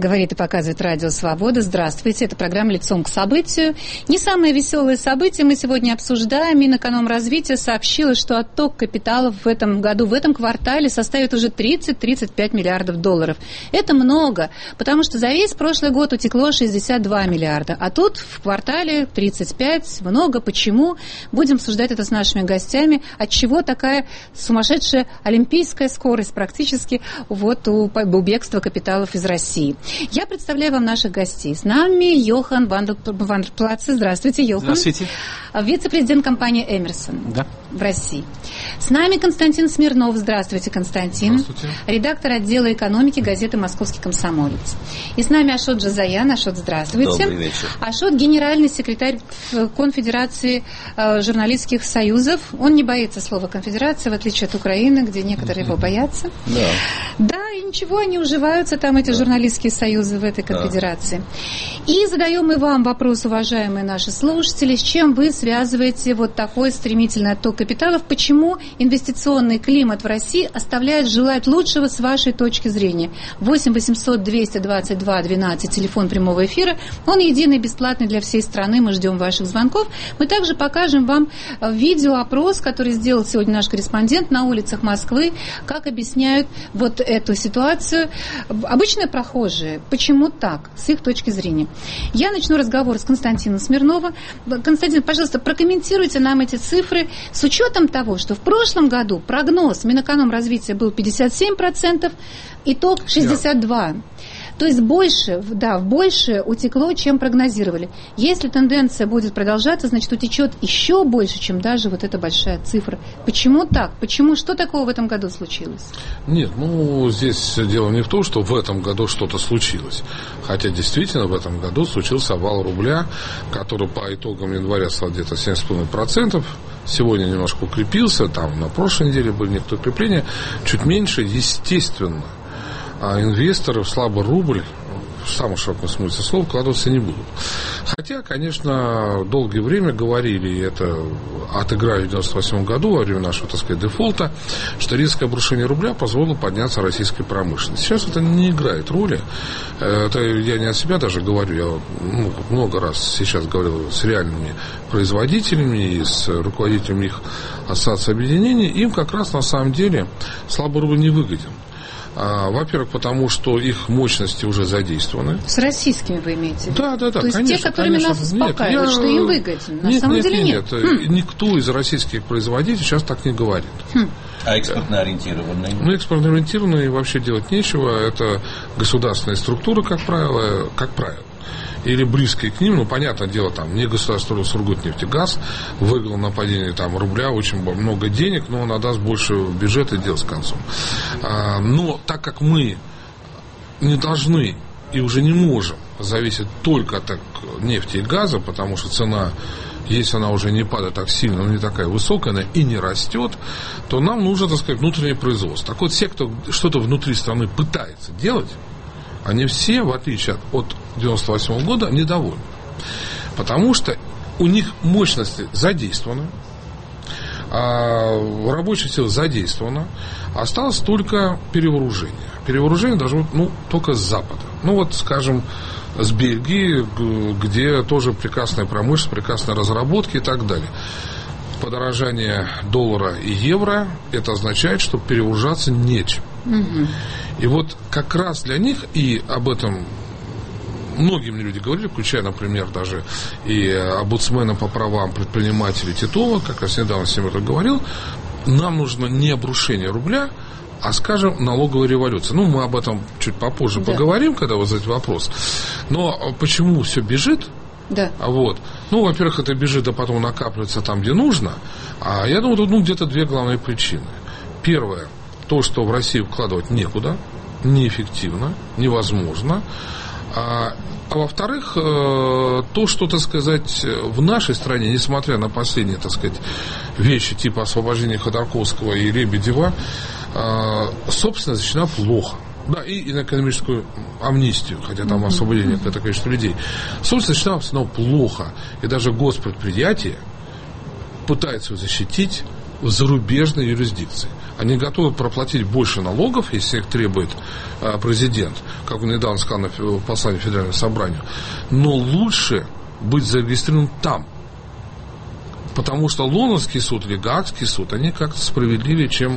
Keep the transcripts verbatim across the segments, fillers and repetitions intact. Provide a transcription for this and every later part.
Говорит и показывает Радио Свобода. Здравствуйте, это программа «Лицом к событию». Не самое веселое событие мы сегодня обсуждаем. Минэкономразвития сообщила, что отток капиталов в этом году, в этом квартале составит уже тридцать-тридцать пять миллиардов долларов. Это много, потому что за весь прошлый год утекло шестьдесят два миллиарда. А тут в квартале тридцать пять. Много. Почему? Будем обсуждать это с нашими гостями. Отчего такая сумасшедшая олимпийская скорость практически вот у, у бегства капиталов из России. Я представляю вам наших гостей. С нами Йохан Вандерплац. Здравствуйте, Йохан. Здравствуйте. Вице-президент компании Эмерсон да. в России. С нами Константин Смирнов. Здравствуйте, Константин. Здравствуйте. Редактор отдела экономики газеты «Московский комсомолец». И с нами Ашот Джазаян. Ашот, здравствуйте. Добрый вечер. Ашот – генеральный секретарь Конфедерации э, журналистских союзов. Он не боится слова «конфедерация», в отличие от Украины, где некоторые его боятся. Да. Да, и ничего, они уживаются там, эти да. журналистские союзы в этой конфедерации. Да. И задаем мы вам вопрос, уважаемые наши слушатели, с чем вы связываете вот такой стремительный отток капиталов? Почему инвестиционный климат в России оставляет желать лучшего с вашей точки зрения? восемь восемьсот двести двадцать два двенадцать, телефон прямого эфира. Он единый, бесплатный для всей страны. Мы ждем ваших звонков. Мы также покажем вам видеоопрос, который сделал сегодня наш корреспондент на улицах Москвы, как объясняют вот эту ситуацию обычные прохожие. Почему так, с их точки зрения? Я начну разговор с Константином Смирновым. Константин, пожалуйста, прокомментируйте нам эти цифры с учетом того, что в прошлом году прогноз Минэкономразвития был пятьдесят семь процентов, итог шестьдесят два процента. То есть больше, да, больше утекло, чем прогнозировали. Если тенденция будет продолжаться, значит, утечет еще больше, чем даже вот эта большая цифра. Почему так? Почему? Что такого в этом году случилось? Нет, ну, здесь дело не в том, что в этом году что-то случилось. Хотя, действительно, в этом году случился обвал рубля, который по итогам января стал где-то семь целых пять десятых процента. Сегодня немножко укрепился, там на прошлой неделе были некоторые укрепления, чуть меньше, естественно. А инвесторы в слабый рубль, в самом широком смысле слова, вкладываться не будут. Хотя, конечно, долгое время говорили, и это отыграли в девяносто восьмом году, во время нашего, так сказать, дефолта, что резкое обрушение рубля позволило подняться российской промышленности. Сейчас это не играет роли. Это я не от себя даже говорю, я ну, много раз сейчас говорил с реальными производителями и с руководителями их ассоциаций объединений. Им как раз на самом деле слабый рубль не выгоден. Во-первых, потому что их мощности уже задействованы. С российскими вы имеете? Да, да, да. То есть конечно, те, которыми конечно. нас успокаивают, нет, я... что им выгоден. На нет, самом нет, деле нет. нет. нет. Хм. Никто из российских производителей сейчас так не говорит. Хм. А экспортно ориентированные? Ну, экспортно ориентированные вообще делать нечего. Это государственные структуры, как правило, как правило. Или близкие к ним, ну, понятное дело, там, не государство Сургутнефтегаз выиграл на падение там, рубля очень много денег, но он отдаст больше бюджета и дел с концом. А, но так как мы не должны и уже не можем зависеть только от нефти и газа, потому что цена, если она уже не падает так сильно, но не такая высокая, она и не растет, то нам нужно, так сказать, внутреннее производство. Так вот, все, кто что-то внутри страны пытается делать, они все, в отличие от девяносто восьмого года, недовольны. Потому что у них мощности задействованы, рабочая сила задействована, осталось только перевооружение. Перевооружение должно быть, ну, только с Запада. Ну, вот, скажем, с Бельгии, где тоже прекрасная промышленность, прекрасные разработки и так далее. Подорожание доллара и евро, это означает, что перевооружаться нечем. Угу. И вот как раз для них, и об этом многие мне люди говорили, включая, например, даже и омбудсмена по правам предпринимателей Титова, как раз недавно с ним это говорил, нам нужно не обрушение рубля, а, скажем, налоговая революция. Ну, мы об этом чуть попозже да. поговорим, когда вы задаете вопрос. Но почему все бежит? Да. Вот. Ну, во-первых, это бежит, да потом накапливается там, где нужно. А я думаю, тут ну, где-то две главные причины. Первое, то, что в Россию вкладывать некуда, неэффективно, невозможно. А, а во-вторых, то, что, так сказать, в нашей стране, несмотря на последние, так сказать, вещи типа освобождения Ходорковского и Лебедева, собственно, защищена плохо. Да, и, и на экономическую амнистию, хотя там освобождение это количество людей. Собственно, защищена плохо. И даже госпредприятие пытается ее защитить в зарубежной юрисдикции. Они готовы проплатить больше налогов, если их требует а, президент, как он недавно сказал на послании Федеральному собранию. Но лучше быть зарегистрированным там. Потому что Лондонский суд или Гаагский суд, они как-то справедливее, чем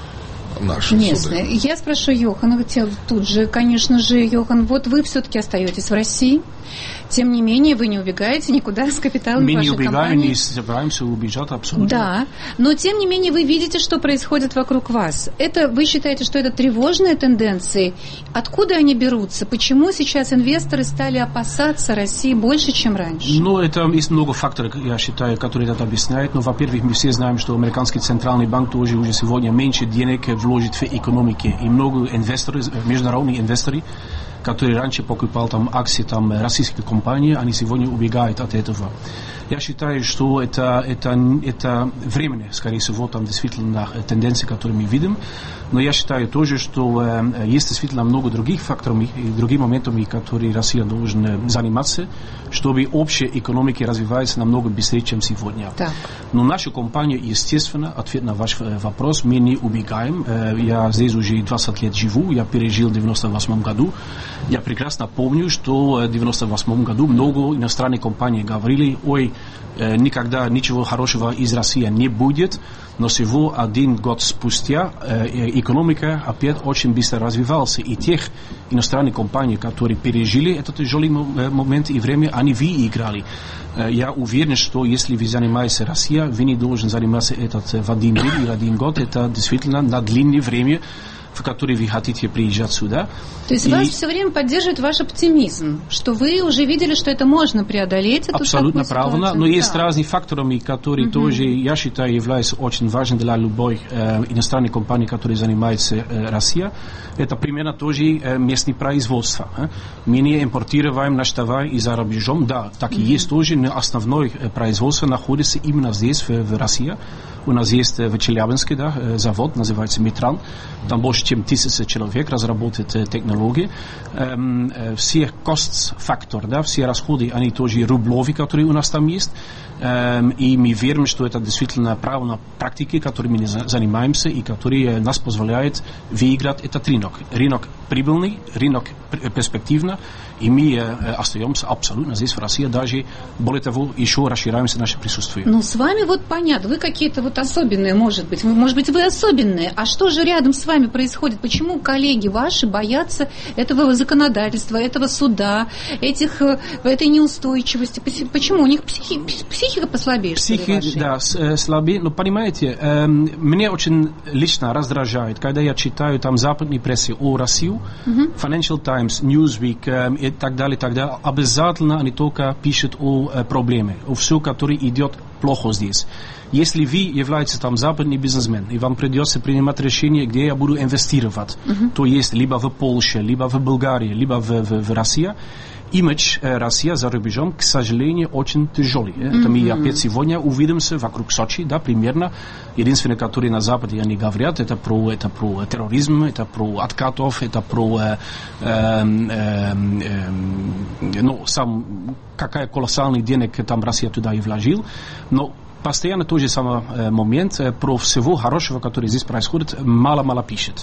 наши местные. суды. Я спрошу Йохана тут же, конечно же, Йохан, вот вы все-таки остаетесь в России. Тем не менее, вы не убегаете никуда с капиталом вашей компании. Мы не убегаем, не собираемся убежать, абсолютно. Да, но тем не менее вы видите, что происходит вокруг вас. Это, вы считаете, что это тревожные тенденции? Откуда они берутся? Почему сейчас инвесторы стали опасаться России больше, чем раньше? Ну, это есть много факторов, я считаю, которые это объясняют. Но, во-первых, мы все знаем, что американский центральный банк тоже уже сегодня меньше денег вложит в экономику. И много инвесторов, международных инвесторов, которые раньше покупали там акции там, российских компаний, они сегодня убегают от этого. Я считаю, что это, это, это временно, скорее всего, там действительно тенденции, которые мы видим. Но я считаю тоже, что э, есть действительно много других факторов и других моментов, которые Россия должна заниматься, чтобы общая экономика развивается намного быстрее, чем сегодня. Так. Но наша компания, естественно, ответ на ваш вопрос, мы не убегаем. Э, я здесь уже двадцать лет живу, я пережил в девяносто восьмом году. Я прекрасно помню, что в девяносто восьмом году много иностранных компаний говорили, ой, э, никогда ничего хорошего из России не будет. Но всего один год спустя э, экономика опять очень быстро развивалась. И тех иностранных компаний, которые пережили этот тяжелый момент и время, они выиграли. Э, я уверен, что если вы занимаетесь Россией, вы не должны заниматься этот в один день или один год. Это действительно на длинное время, в который вы хотите приезжать сюда. То есть и вас все время поддерживает ваш оптимизм, что вы уже видели, что это можно преодолеть. Эту абсолютно правильно, но да. есть разные факторы, которые угу. тоже, я считаю, являются очень важными для любой э, иностранной компании, которая занимается э, Россией. Это примерно тоже э, местное производство. Э. Мы не импортируем наш товар из-за рубежом, да, так и угу. есть тоже, но основное э, производство находится именно здесь, в, в России. У нас есть в Челябинске да, завод, называется Метран. Там больше, чем тысяча человек разработает технологии. Эм, все cost-фактор, да, все расходы, они тоже рублевые, которые у нас там есть. Эм, и мы верим, что это действительно правильная практика, которой мы занимаемся и которая нас позволяет выиграть этот рынок. Рынок прибыльный, рынок перспективный, и мы э, остаемся абсолютно здесь, в России, даже, более того, еще расширяемся наше присутствие. Ну, с вами вот понятно, вы какие-то вот особенные, может быть, вы, может быть, вы особенные, а что же рядом с вами происходит? Почему коллеги ваши боятся этого законодательства, этого суда, этих, этой неустойчивости? Почему? У них психи, психика послабее, Психи, что ли, да, слабее, но понимаете, э, мне очень лично раздражает, когда я читаю там западной прессе о России, uh-huh. Financial Times, Newsweek э, и так далее, так далее, обязательно они только пишут о э, проблеме, о все, которое идет плохо здесь. Если вы являетесь там западный бизнесмен, и вам придется принимать решение, где я буду инвестировать, uh-huh. то есть либо в Польше, либо в Болгарии, либо в, в, в России, имидж э, России за рубежом, к сожалению, очень тяжелый. Mm-hmm. Это мы опять сегодня увидимся вокруг Сочи, да, примерно. Единственное, которые на Западе они говорят, это про, это про терроризм, это про откатов, это про э, э, э, э, ну, сам, какая колоссальный денег там Россия туда и вложил. Но постоянно тот же самый э, момент э, про всего хорошего, который здесь происходит, мало-мало пишет.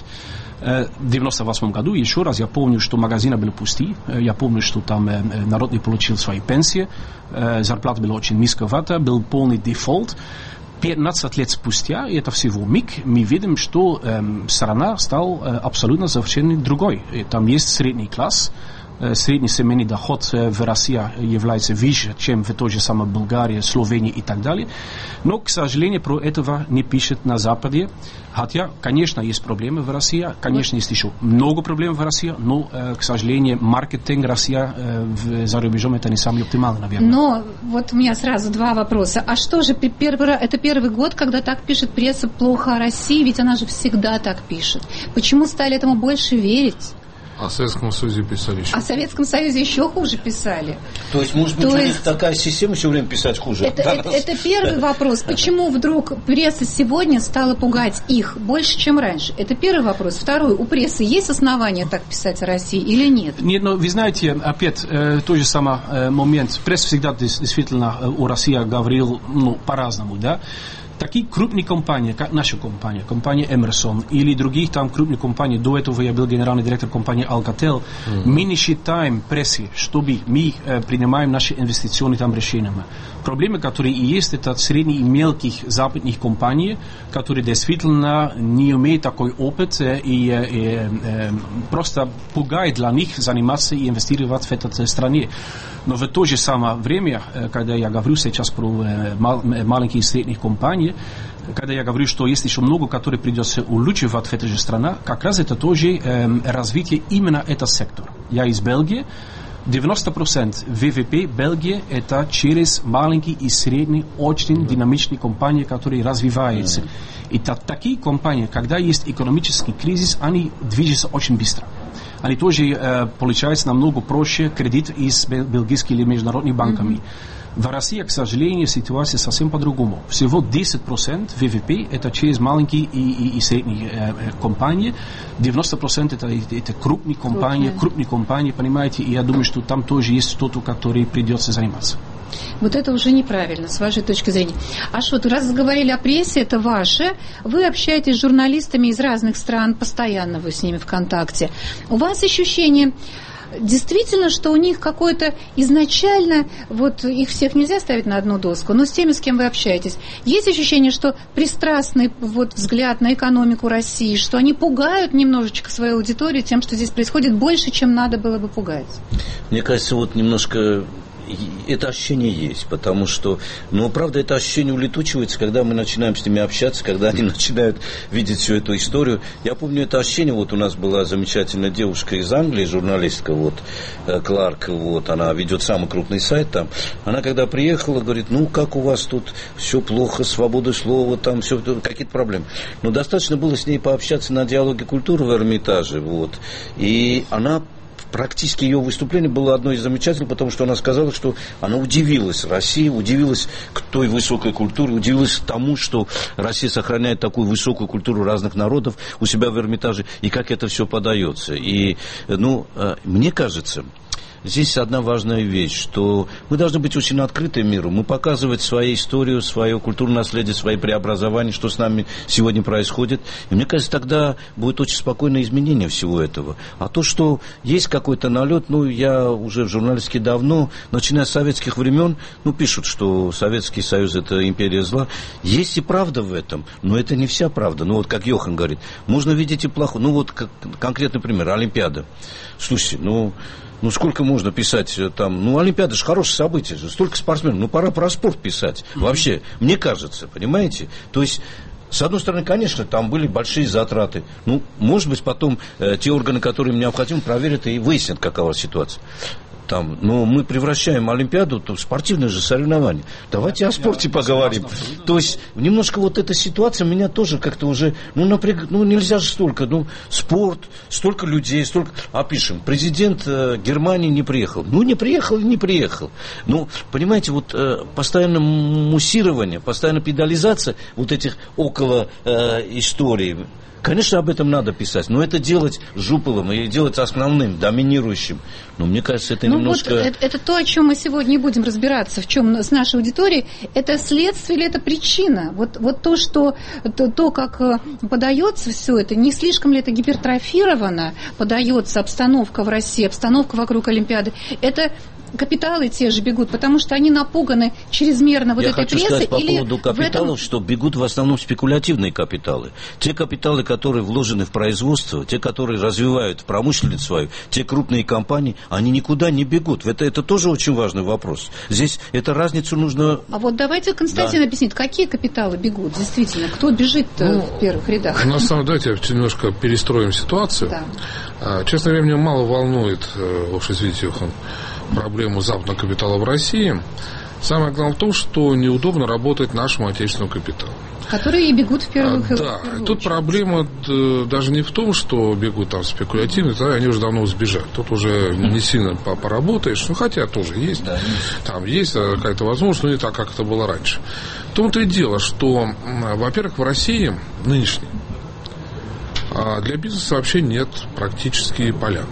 В девяносто восьмом году, еще раз, я помню, что магазины были пусты, я помню, что там народ не получил свои пенсии, зарплата была очень низковата, был полный дефолт. пятнадцать лет спустя, и это всего миг, мы видим, что страна стала абсолютно совершенно другой. Там есть средний класс, средний семейный доход в России является выше, чем в той же самой Болгарии, Словении и так далее. Но, к сожалению, про этого не пишет на Западе. Хотя, конечно, есть проблемы в России, конечно, есть еще много проблем в России, но, к сожалению, маркетинг России за рубежом это не самый оптимальный, наверное. Но вот у меня сразу два вопроса. А что же, первый, это первый год, когда так пишет пресса плохо о России, ведь она же всегда так пишет. Почему стали этому больше верить? О Советском Союзе писали еще. О Советском Союзе еще хуже писали. То есть, может быть, То у есть... них такая система все время писать хуже? Это, это, это первый вопрос. Почему вдруг пресса сегодня стала пугать их больше, чем раньше? Это первый вопрос. Второй. У прессы есть основания так писать о России или нет? Нет, но вы знаете, опять э, тот же самый э, момент. Пресса всегда действительно о России говорил ну, по-разному, да? такие крупные компании, как наша компания, компания Emerson или других там крупных компаний, до этого я был генеральный директор компании Alcatel, mm-hmm. мы не считаем прессы, чтобы мы э, принимаем наши инвестиционные там решения. Проблемы, которые и есть, это средние и мелких западных компаний, которые действительно не имеют такой опыт э, и э, э, просто пугает для них заниматься и инвестировать в этой стране. Но в то же самое время, когда я говорю сейчас про маленькие и средние компании, когда я говорю, что есть еще много, которые придется улучшивать в этой же стране, как раз это тоже э, развитие именно этого сектора. Я из Бельгии. девяносто процентов ВВП Бельгии это через маленькие и средние, очень динамичные компании, которые развиваются. И та, такие компании, когда есть экономический кризис, они движутся очень быстро. Они тоже э, получают намного проще кредит из бельгийских или международных банков. Mm-hmm. В России, к сожалению, ситуация совсем по-другому. Всего десять процентов ВВП это через маленькие и, и, и средние э, компании. девяносто процентов это, это крупные компании, okay. крупные компании, понимаете, и я думаю, что там тоже есть кто-то, который придется заниматься. Вот это уже неправильно, с вашей точки зрения. А что, раз заговорили о прессе, это ваше. Вы общаетесь с журналистами из разных стран, постоянно вы с ними в контакте. У вас ощущение, действительно, что у них какое-то изначально, вот их всех нельзя ставить на одну доску, но с теми, с кем вы общаетесь, есть ощущение, что пристрастный вот взгляд на экономику России, что они пугают немножечко свою аудиторию тем, что здесь происходит больше, чем надо было бы пугать? Мне кажется, вот немножко... Это ощущение есть, потому что, ну, правда, это ощущение улетучивается, когда мы начинаем с ними общаться, когда они начинают видеть всю эту историю. Я помню это ощущение, вот у нас была замечательная девушка из Англии, журналистка, вот, Кларк, вот, она ведет самый крупный сайт там. Она когда приехала, говорит, ну, как у вас тут все плохо, свобода слова, там все, какие-то проблемы. Но достаточно было с ней пообщаться на диалоге культуры в Эрмитаже, вот, и она... Практически ее выступление было одно из замечательных, потому что она сказала, что она удивилась России, удивилась к той высокой культуре, удивилась тому, что Россия сохраняет такую высокую культуру разных народов у себя в Эрмитаже, и как это все подается. И, ну, мне кажется... Здесь одна важная вещь, что мы должны быть очень открыты миру, мы показывать свою историю, свое культурное наследие, свои преобразования, что с нами сегодня происходит. И мне кажется, тогда будет очень спокойное изменение всего этого. А то, что есть какой-то налет, ну, я уже в журналистике давно, начиная с советских времен, ну, пишут, что Советский Союз – это империя зла. Есть и правда в этом, но это не вся правда. Ну, вот как Йохан говорит, можно видеть и плохое. Ну, вот как, конкретный пример, Олимпиада. Слушайте, ну... Ну, сколько можно писать там... Ну, Олимпиада же хорошее событие же, столько спортсменов. Ну, пора про спорт писать. Вообще, мне кажется, понимаете? То есть... С одной стороны, конечно, там были большие затраты. Ну, может быть, потом э, те органы, которые необходимы, проверят и выяснят, какова ситуация. Там, но мы превращаем Олимпиаду в спортивное же соревнование. Давайте о спорте поговорим. То есть, немножко вот эта ситуация меня тоже как-то уже, ну, напряг... ну, нельзя же столько, ну, спорт, столько людей, столько... А пишем, президент э, Германии не приехал. Ну, не приехал и не приехал. Ну, понимаете, вот э, постоянно муссирование, постоянно педализация вот этих около э, историй. Конечно, об этом надо писать, но это делать жупелом и делать основным, доминирующим. Но мне кажется, это ну немножко... Вот это, это то, о чем мы сегодня будем разбираться, в чем с нашей аудиторией. Это следствие или это причина? Вот, вот то, что, то, то, как подается все это, не слишком ли это гипертрофировано, подается обстановка в России, обстановка вокруг Олимпиады, это... Капиталы те же бегут, потому что они напуганы чрезмерно вот Я этой хочу прессой. сказать по или поводу капиталов, этом... что бегут в основном спекулятивные капиталы. Те капиталы, которые вложены в производство, те, которые развивают промышленность свою, те крупные компании, они никуда не бегут. Это, это тоже очень важный вопрос. Здесь эту разницу нужно... А вот давайте Константин да. объяснит, какие капиталы бегут, действительно, кто бежит ну, в первых рядах? На самом деле, давайте немножко перестроим ситуацию. Да. Честно говоря, меня мало волнует, уж извините, Йохан, проблему западного капитала в России. Самое главное в том, что неудобно работать нашему отечественному капиталу. Которые и бегут в первую очередь. Да, тут проблема даже не в том, что бегут там спекулятивно, тогда они уже давно сбежали. Тут уже не сильно поработаешь, ну хотя тоже есть. Да, есть. Там есть какая-то возможность, но не так, как это было раньше. В том-то и дело, что, во-первых, в России нынешней для бизнеса вообще нет практически полян.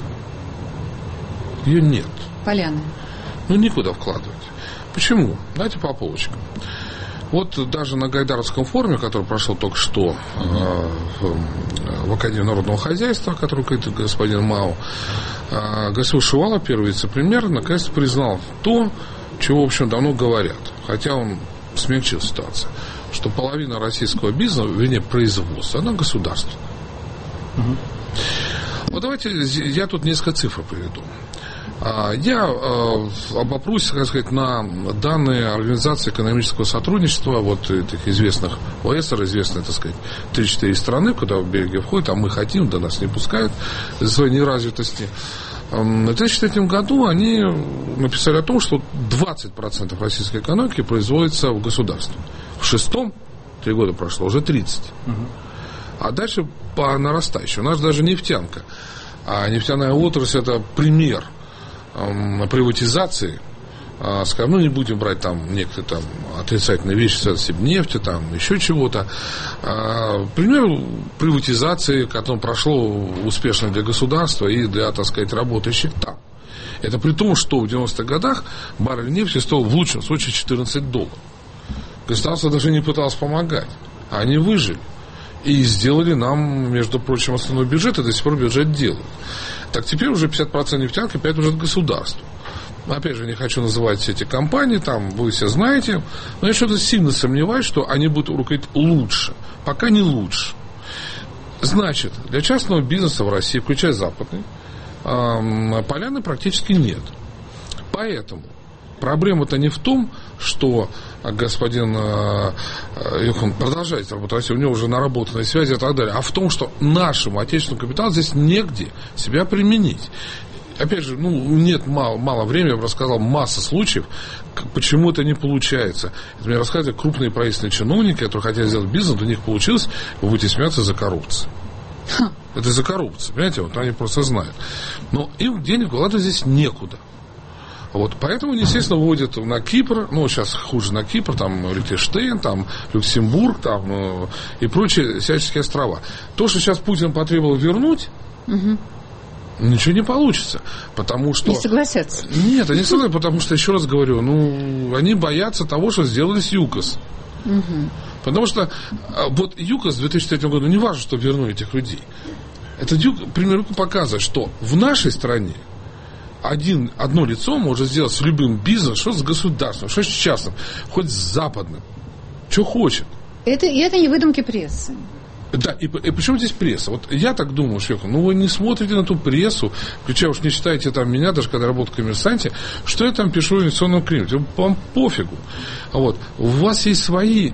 Ее нет. Поляны. Ну, никуда вкладывать. Почему? Давайте по полочкам. Вот даже на Гайдаровском форуме, который прошел только что э, в, в Академии народного хозяйства, который говорит господин Мау, э, господин Шувалов, первый вице-премьер, наконец-то признал то, чего, в общем, давно говорят, хотя он смягчил ситуацию, что половина российского бизнеса, вернее, производства, она государственная. Угу. Вот давайте, я тут несколько цифр приведу. Я обопрусь, так сказать, на данные Организации экономического сотрудничества, вот этих известных ОЭСР, известные, так сказать, три-четыре страны, куда в Бельгия входит, а мы хотим, да нас не пускают из-за своей неразвитости. В две тысячи третьем году они написали о том, что двадцать процентов российской экономики производится в государстве. В шестом, три года прошло, уже тридцать процентов. А дальше по нарастающей. У нас даже нефтянка. А нефтяная отрасль – это пример э, приватизации. Э, скажем, ну, не будем брать там некоторые там отрицательные вещи, связанные нефти, там еще чего-то. Э, пример приватизации, которое прошло успешно для государства и для, так сказать, работающих там. Это при том, что в девяностых годах баррель нефти стоил в лучшем случае четырнадцать долларов. Государство даже не пыталось помогать. А они выжили. И сделали нам, между прочим, основной бюджет, и до сих пор бюджет делают. Так теперь уже пятьдесят процентов нефтянки опять уже государству. Опять же, не хочу называть эти компании, там вы все знаете, но я что-то сильно сомневаюсь, что они будут руководить лучше. Пока не лучше. Значит, для частного бизнеса в России, включая западный, поляны практически нет. Поэтому проблема-то не в том, что господин Юхан продолжает работать, у него уже наработанные связи и так далее, а в том, что нашему отечественному капиталу здесь негде себя применить. Опять же, ну, нет мало, мало времени, я бы рассказал масса случаев, почему это не получается. Это мне рассказывают крупные правительственные чиновники, которые хотят сделать бизнес, у них получилось, вы будете смеяться, за коррупцию. Это из-за коррупции, понимаете, вот они просто знают. Но им денег вкладывать здесь некуда. Вот, поэтому, естественно, вводят на Кипр, ну, сейчас хуже на Кипр, там, Лихтенштейн, там, Люксембург, там, э, и прочие всяческие острова. То, что сейчас Путин потребовал вернуть, угу. ничего не получится, потому что... Не согласятся. Нет, они не согласятся, потому что, еще раз говорю, ну, они боятся того, что сделали с ЮКОС. Угу. Потому что, вот, ЮКОС в две тысячи третьем году, не важно, что вернули этих людей. Этот ЮКОС, примерно, показывает, что в нашей стране Один, одно лицо может сделать с любым бизнесом, что с государственным, что с частным, хоть с западным, что хочет. Это, и это не выдумки прессы. Да, и, и причем здесь пресса? Вот я так думаю, Швеков, ну вы не смотрите на ту прессу, включая уж не считаете там меня, даже когда работаю в «Коммерсанте», что я там пишу в инвестиционном климате, вам пофигу. Вот. У вас есть свои,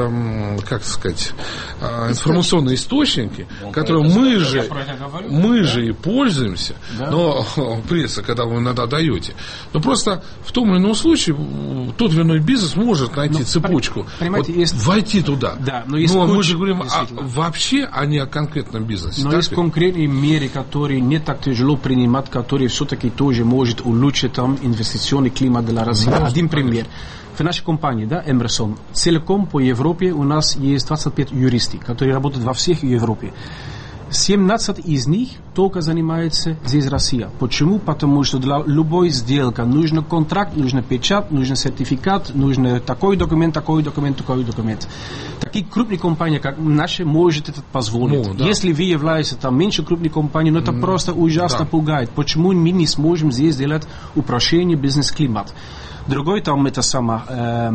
э, как сказать, э, информационные источники, он которые мы же, мы да? же и пользуемся, да? Но пресса, когда вы иногда даете. Но просто в том или ином случае тот или иной бизнес может найти но, цепочку, вот, есть... войти туда. Да, но есть но мы же говорим о, вообще, а не о конкретном бизнесе. Но так есть ли? конкретные меры, которые не так тяжело принимать, которые все-таки тоже может улучшить там инвестиционный климат для России. Может, Один пример. В нашей компании, да, Эмерсон, целиком по Европе у нас есть двадцать пять юристов, которые работают во всех Европе. семнадцать из них только занимается здесь Россия. Почему? Потому что для любой сделки нужен контракт, нужен печать, нужен сертификат, нужен такой документ, такой документ, такой документ. Такие крупные компании, как наши, может это позволить. Ну, да. Если вы являетесь там меньше крупной компанией, ну это mm, просто ужасно да. пугает. Почему мы не сможем здесь сделать упрощение бизнес-климата? Другой там это самое э,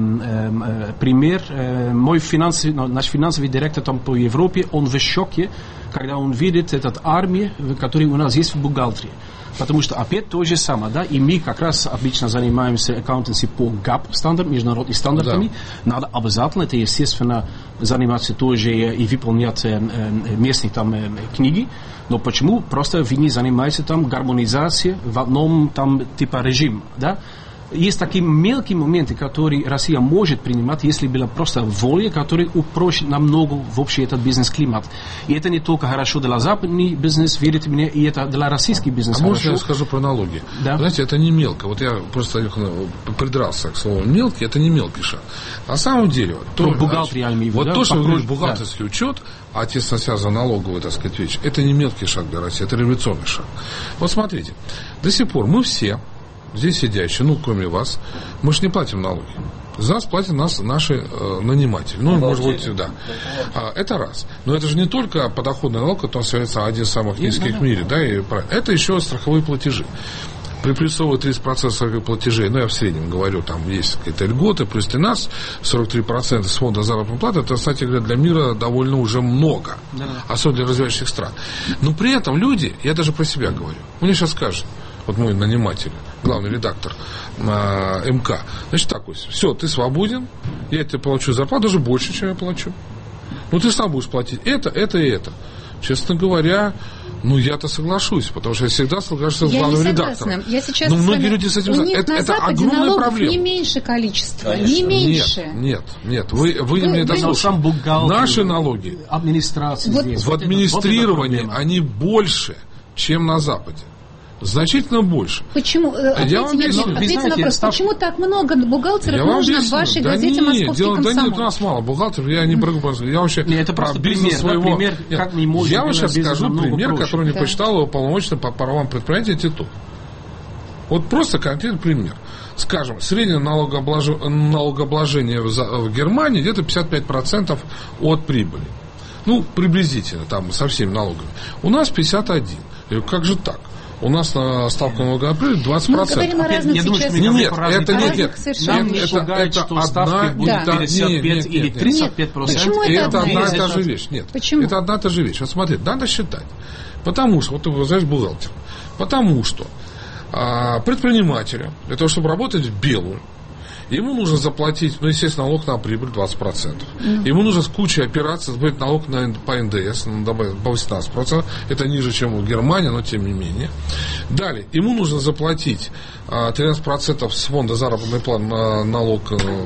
э, пример. Э, мой финансовый, наш финансовый директор там по Европе, он в шоке, когда он видит этот армию, которая у нас есть в бухгалтерии. Потому что опять то же самое, да, и мы как раз обычно занимаемся аккаунтинси по гап стандартам, международными стандартами. Да. Надо обязательно, это естественно, заниматься тоже и выполнять э, местные там э, книги. Но почему? Просто вы не занимаетесь там гармонизацией в одном там типа режиме, да? Есть такие мелкие моменты, которые Россия может принимать, если была просто воля, которая упрощит намного вообще этот бизнес-климат. И это не только хорошо для западный бизнес, верите мне, и это для российский бизнес. А может я скажу про налоги? Да? Знаете, это не мелко. Вот я просто придрался к слову мелкий, это не мелкий шаг. На самом деле, вот то, бухгалтерия, вот да, то, что вы говорите, бухгалтерский да. учет, а тесно связан налоговый, так сказать, вещь, это не мелкий шаг для России, это революционный шаг. Вот смотрите, до сих пор мы все здесь сидящие, ну, кроме вас, мы же не платим налоги. За нас платят нас наши э, наниматели. Ну, может быть, да. А, это раз. Но это же не только подоходный налог, который является один из самых низких в мире, да, и это еще страховые платежи. При плюсовых тридцать процентов страховых платежей, ну, я в среднем говорю, там есть какие-то льготы, плюс тринадцать, сорок три процента с фонда заработной платы, это, кстати говоря, для мира довольно уже много, да. Особенно для развивающихся стран. Но при этом люди, я даже про себя говорю, мне сейчас скажут, вот мой наниматель, главный редактор э, МК, значит, такой, все, ты свободен, я тебе получу зарплату, даже больше, чем я плачу. Ну, ты сам будешь платить это, это и это. Честно говоря, ну, я-то соглашусь, потому что я всегда соглашусь с главным редактором. Я сейчас но многие люди с этим согласны. Это, это огромная проблема. Не меньше количества, конечно. Не меньше. Нет, нет, нет. Вы, вы, вы мне сам бухгалтер, наши налоги администрация вот, здесь, в вот администрировании вот они больше, чем на Западе. Значительно больше. Почему? Я вам ответьте на, ответьте на вопрос. Став... Почему так много бухгалтеров нужно в вашей да газете нет, «Московский дело, комсомол»? Да нет, у нас мало бухгалтеров, я не про я вообще нет, это просто бизнес пример, своего. Пример, как мы можем я вам сейчас скажу пример, проще. который мне да. почитал уполномоченный по правам предприятия Титов. Вот просто конкретный пример. Скажем, среднее налогообложение, налогообложение в, в Германии где-то пятьдесят пять процентов от прибыли. Ну, приблизительно, там, со всеми налогами. У нас пятьдесят один процент. Я говорю, как же так? У нас на ставку налога апреля двадцать процентов. Мы говорим о разных я думаю, сейчас... Нет, нет, это нет, нет. Нам это, не это, пугает, это что ставка будет да. пятьдесят пять нет, или нет, тридцать пять процентов. Почему это, это одна и та же вещь. Нет, Почему? это одна и та же вещь. Вот смотри, надо считать. Потому что, вот ты знаешь, бухгалтер. Потому что а, предпринимателю, для того, чтобы работать в белую, ему нужно заплатить, ну, естественно, налог на прибыль двадцать процентов. Mm. Ему нужно с кучей операций заплатить налог на, по эн дэ эс, по восемнадцать процентов. Это ниже, чем в Германии, но тем не менее. Далее, ему нужно заплатить а, тринадцать процентов с фонда заработной платы на налог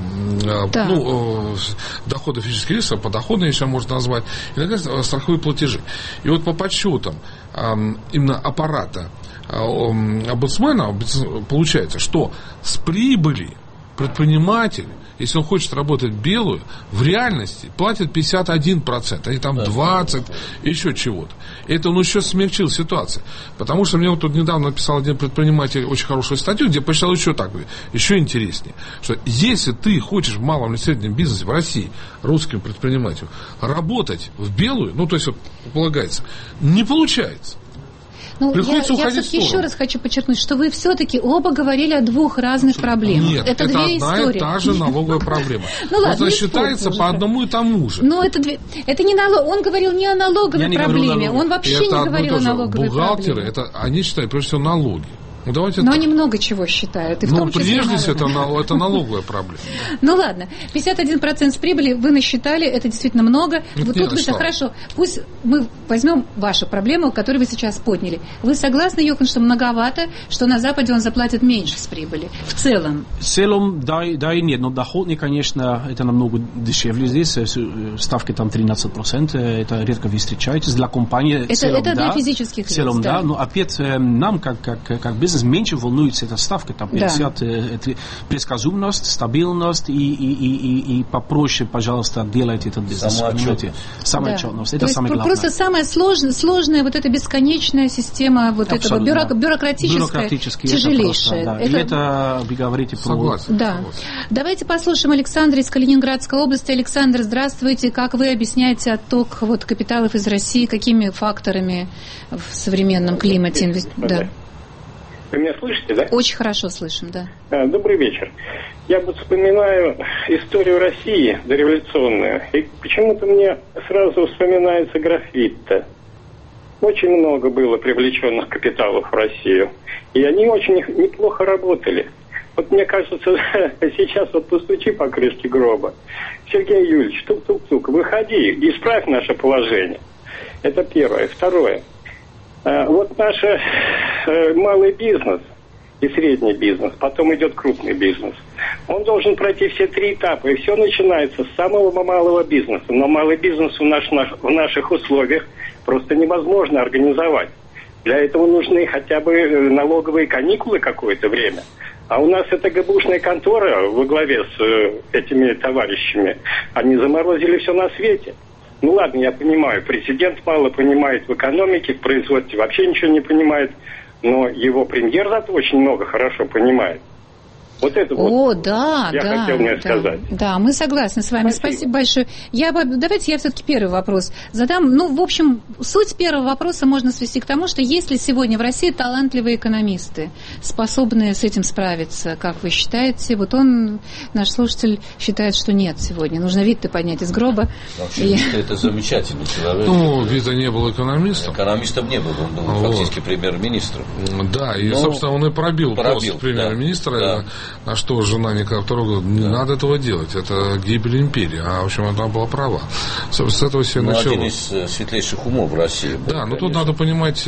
а, да. ну, дохода физических лиц, подоходные еще можно назвать, и, наконец, страховые платежи. И вот по подсчетам а, именно аппарата а, омбудсмена получается, что с прибыли предприниматель, если он хочет работать белую, в реальности платит пятьдесят один процент, а не там двадцать процентов, еще чего-то. Это он еще смягчил ситуацию. Потому что мне вот тут недавно написал один предприниматель очень хорошую статью, где посчитал еще так, еще интереснее, что если ты хочешь в малом или среднем бизнесе в России, русским предпринимателем, работать в белую, ну, то есть, вот, полагается, не получается. Ну, я, я все-таки еще раз хочу подчеркнуть, что вы все-таки оба говорили о двух разных проблемах. Нет, это, это две одна истории. и та же налоговая проблема. Ну ладно, считается по одному и тому же. Но это это не налог. Он говорил не о налоговой проблеме. Он вообще не говорил о налоговой проблеме. Бухгалтеры, это они считают прежде всего налоги. Ну, давайте Но так. они много чего считают. И в ну, том числе прежде всего, это, это налоговая проблема. Ну, ладно. пятьдесят один процент с прибыли вы насчитали, это действительно много. Нет, вот нет, тут вы, хорошо, пусть мы возьмем вашу проблему, которую вы сейчас подняли. Вы согласны, Йохан, что многовато, что на Западе он заплатит меньше с прибыли? В целом? В целом, да, да и нет. Но доходный, конечно, это намного дешевле здесь. Ставки там тринадцать процентов. Это редко вы встречаетесь. Для компании это, целом, это да, для физических лиц, в целом, да. да. Но опять нам, как, как, как бизнес, меньше волнуется эта ставка, там пятьдесят, да. э, предсказуемость, стабильность и, и, и, и попроще, пожалуйста, делайте этот бизнес. Самоотчетность. Самоотчетность. Да. Это То самое главное. Просто самая сложная, сложная вот эта бесконечная система вот этого бюро, бюрократическая, тяжелейшая. Это просто, да. это... И это вы говорите про... Согласен. Да. Согласен. Давайте послушаем Александра из Калининградской области. Александр, здравствуйте. Как вы объясняете отток вот, капиталов из России? Какими факторами в современном климате? Инвест... Да. Вы меня слышите, да? Очень хорошо слышим, да. Добрый вечер. Я вот вспоминаю историю России дореволюционную, и почему-то мне сразу вспоминается граф-Витте. Очень много было привлеченных капиталов в Россию, и они очень неплохо работали. Вот мне кажется, сейчас вот постучи по крышке гроба. Сергей Юрьевич, тук-тук-тук, выходи, исправь наше положение. Это первое. Второе. Вот наш малый бизнес и средний бизнес, потом идет крупный бизнес. Он должен пройти все три этапа, и все начинается с самого малого бизнеса. Но малый бизнес в, наш, в наших условиях просто невозможно организовать. Для этого нужны хотя бы налоговые каникулы какое-то время. А у нас эта ГБУшная контора во главе с этими товарищами, они заморозили все на свете. Ну ладно, я понимаю, президент мало понимает в экономике, в производстве вообще ничего не понимает. но его премьер зато очень много хорошо понимает. Вот это О, вот да, я да, хотел мне да, сказать. Да, мы согласны с вами. Спасибо, Спасибо большое. Я, давайте я все-таки первый вопрос задам. Ну, в общем, суть первого вопроса можно свести к тому, что есть ли сегодня в России талантливые экономисты, способные с этим справиться, как вы считаете? Вот он, наш слушатель, считает, что нет сегодня. Нужно Витте поднять из гроба. Вообще, и... Витте это замечательный человек. Ну, Витте не был экономистом. Экономистом не был, он был вот. фактически премьер-министром. Да, и, Но собственно, он и пробил, пробил пост премьер-министра. Да. На что жена Николая второго говорит, не да. надо этого делать, это гибель империи. А, в общем, она была права. С этого все ну, началось. Один из светлейших умов в России. Был, да, но тут надо понимать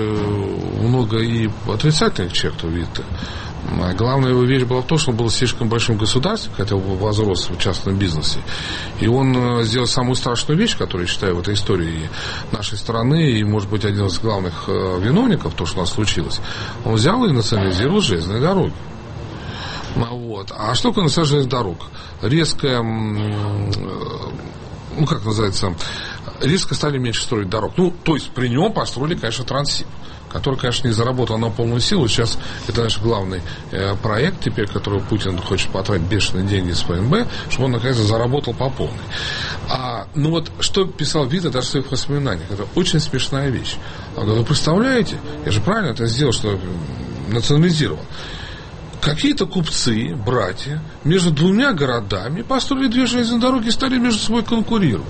много и отрицательных черт у Витте. Главная его вещь была в том, что он был слишком большим государством, хотя бы возрос в частном бизнесе. И он сделал самую страшную вещь, которую, я считаю, в этой истории нашей страны, и, может быть, один из главных виновников, то, что у нас случилось, он взял и национализировал железные дороги. Вот. А что касается железных дорог? Резкая, ну как называется, резко стали меньше строить дорог. Ну, то есть при нем построили, конечно, Транссиб, который, конечно, не заработал на полную силу. Сейчас это наш главный э, проект теперь, который Путин хочет потратить бешеные деньги с ПНБ, чтобы он, наконец-то, заработал по полной. А, ну вот, что писал Витте даже в своих воспоминаниях, это очень смешная вещь. Он говорит, вы представляете, я же правильно это сделал, что национализировал. Какие-то купцы, братья, между двумя городами построили две железные дороги и стали между собой конкурировать.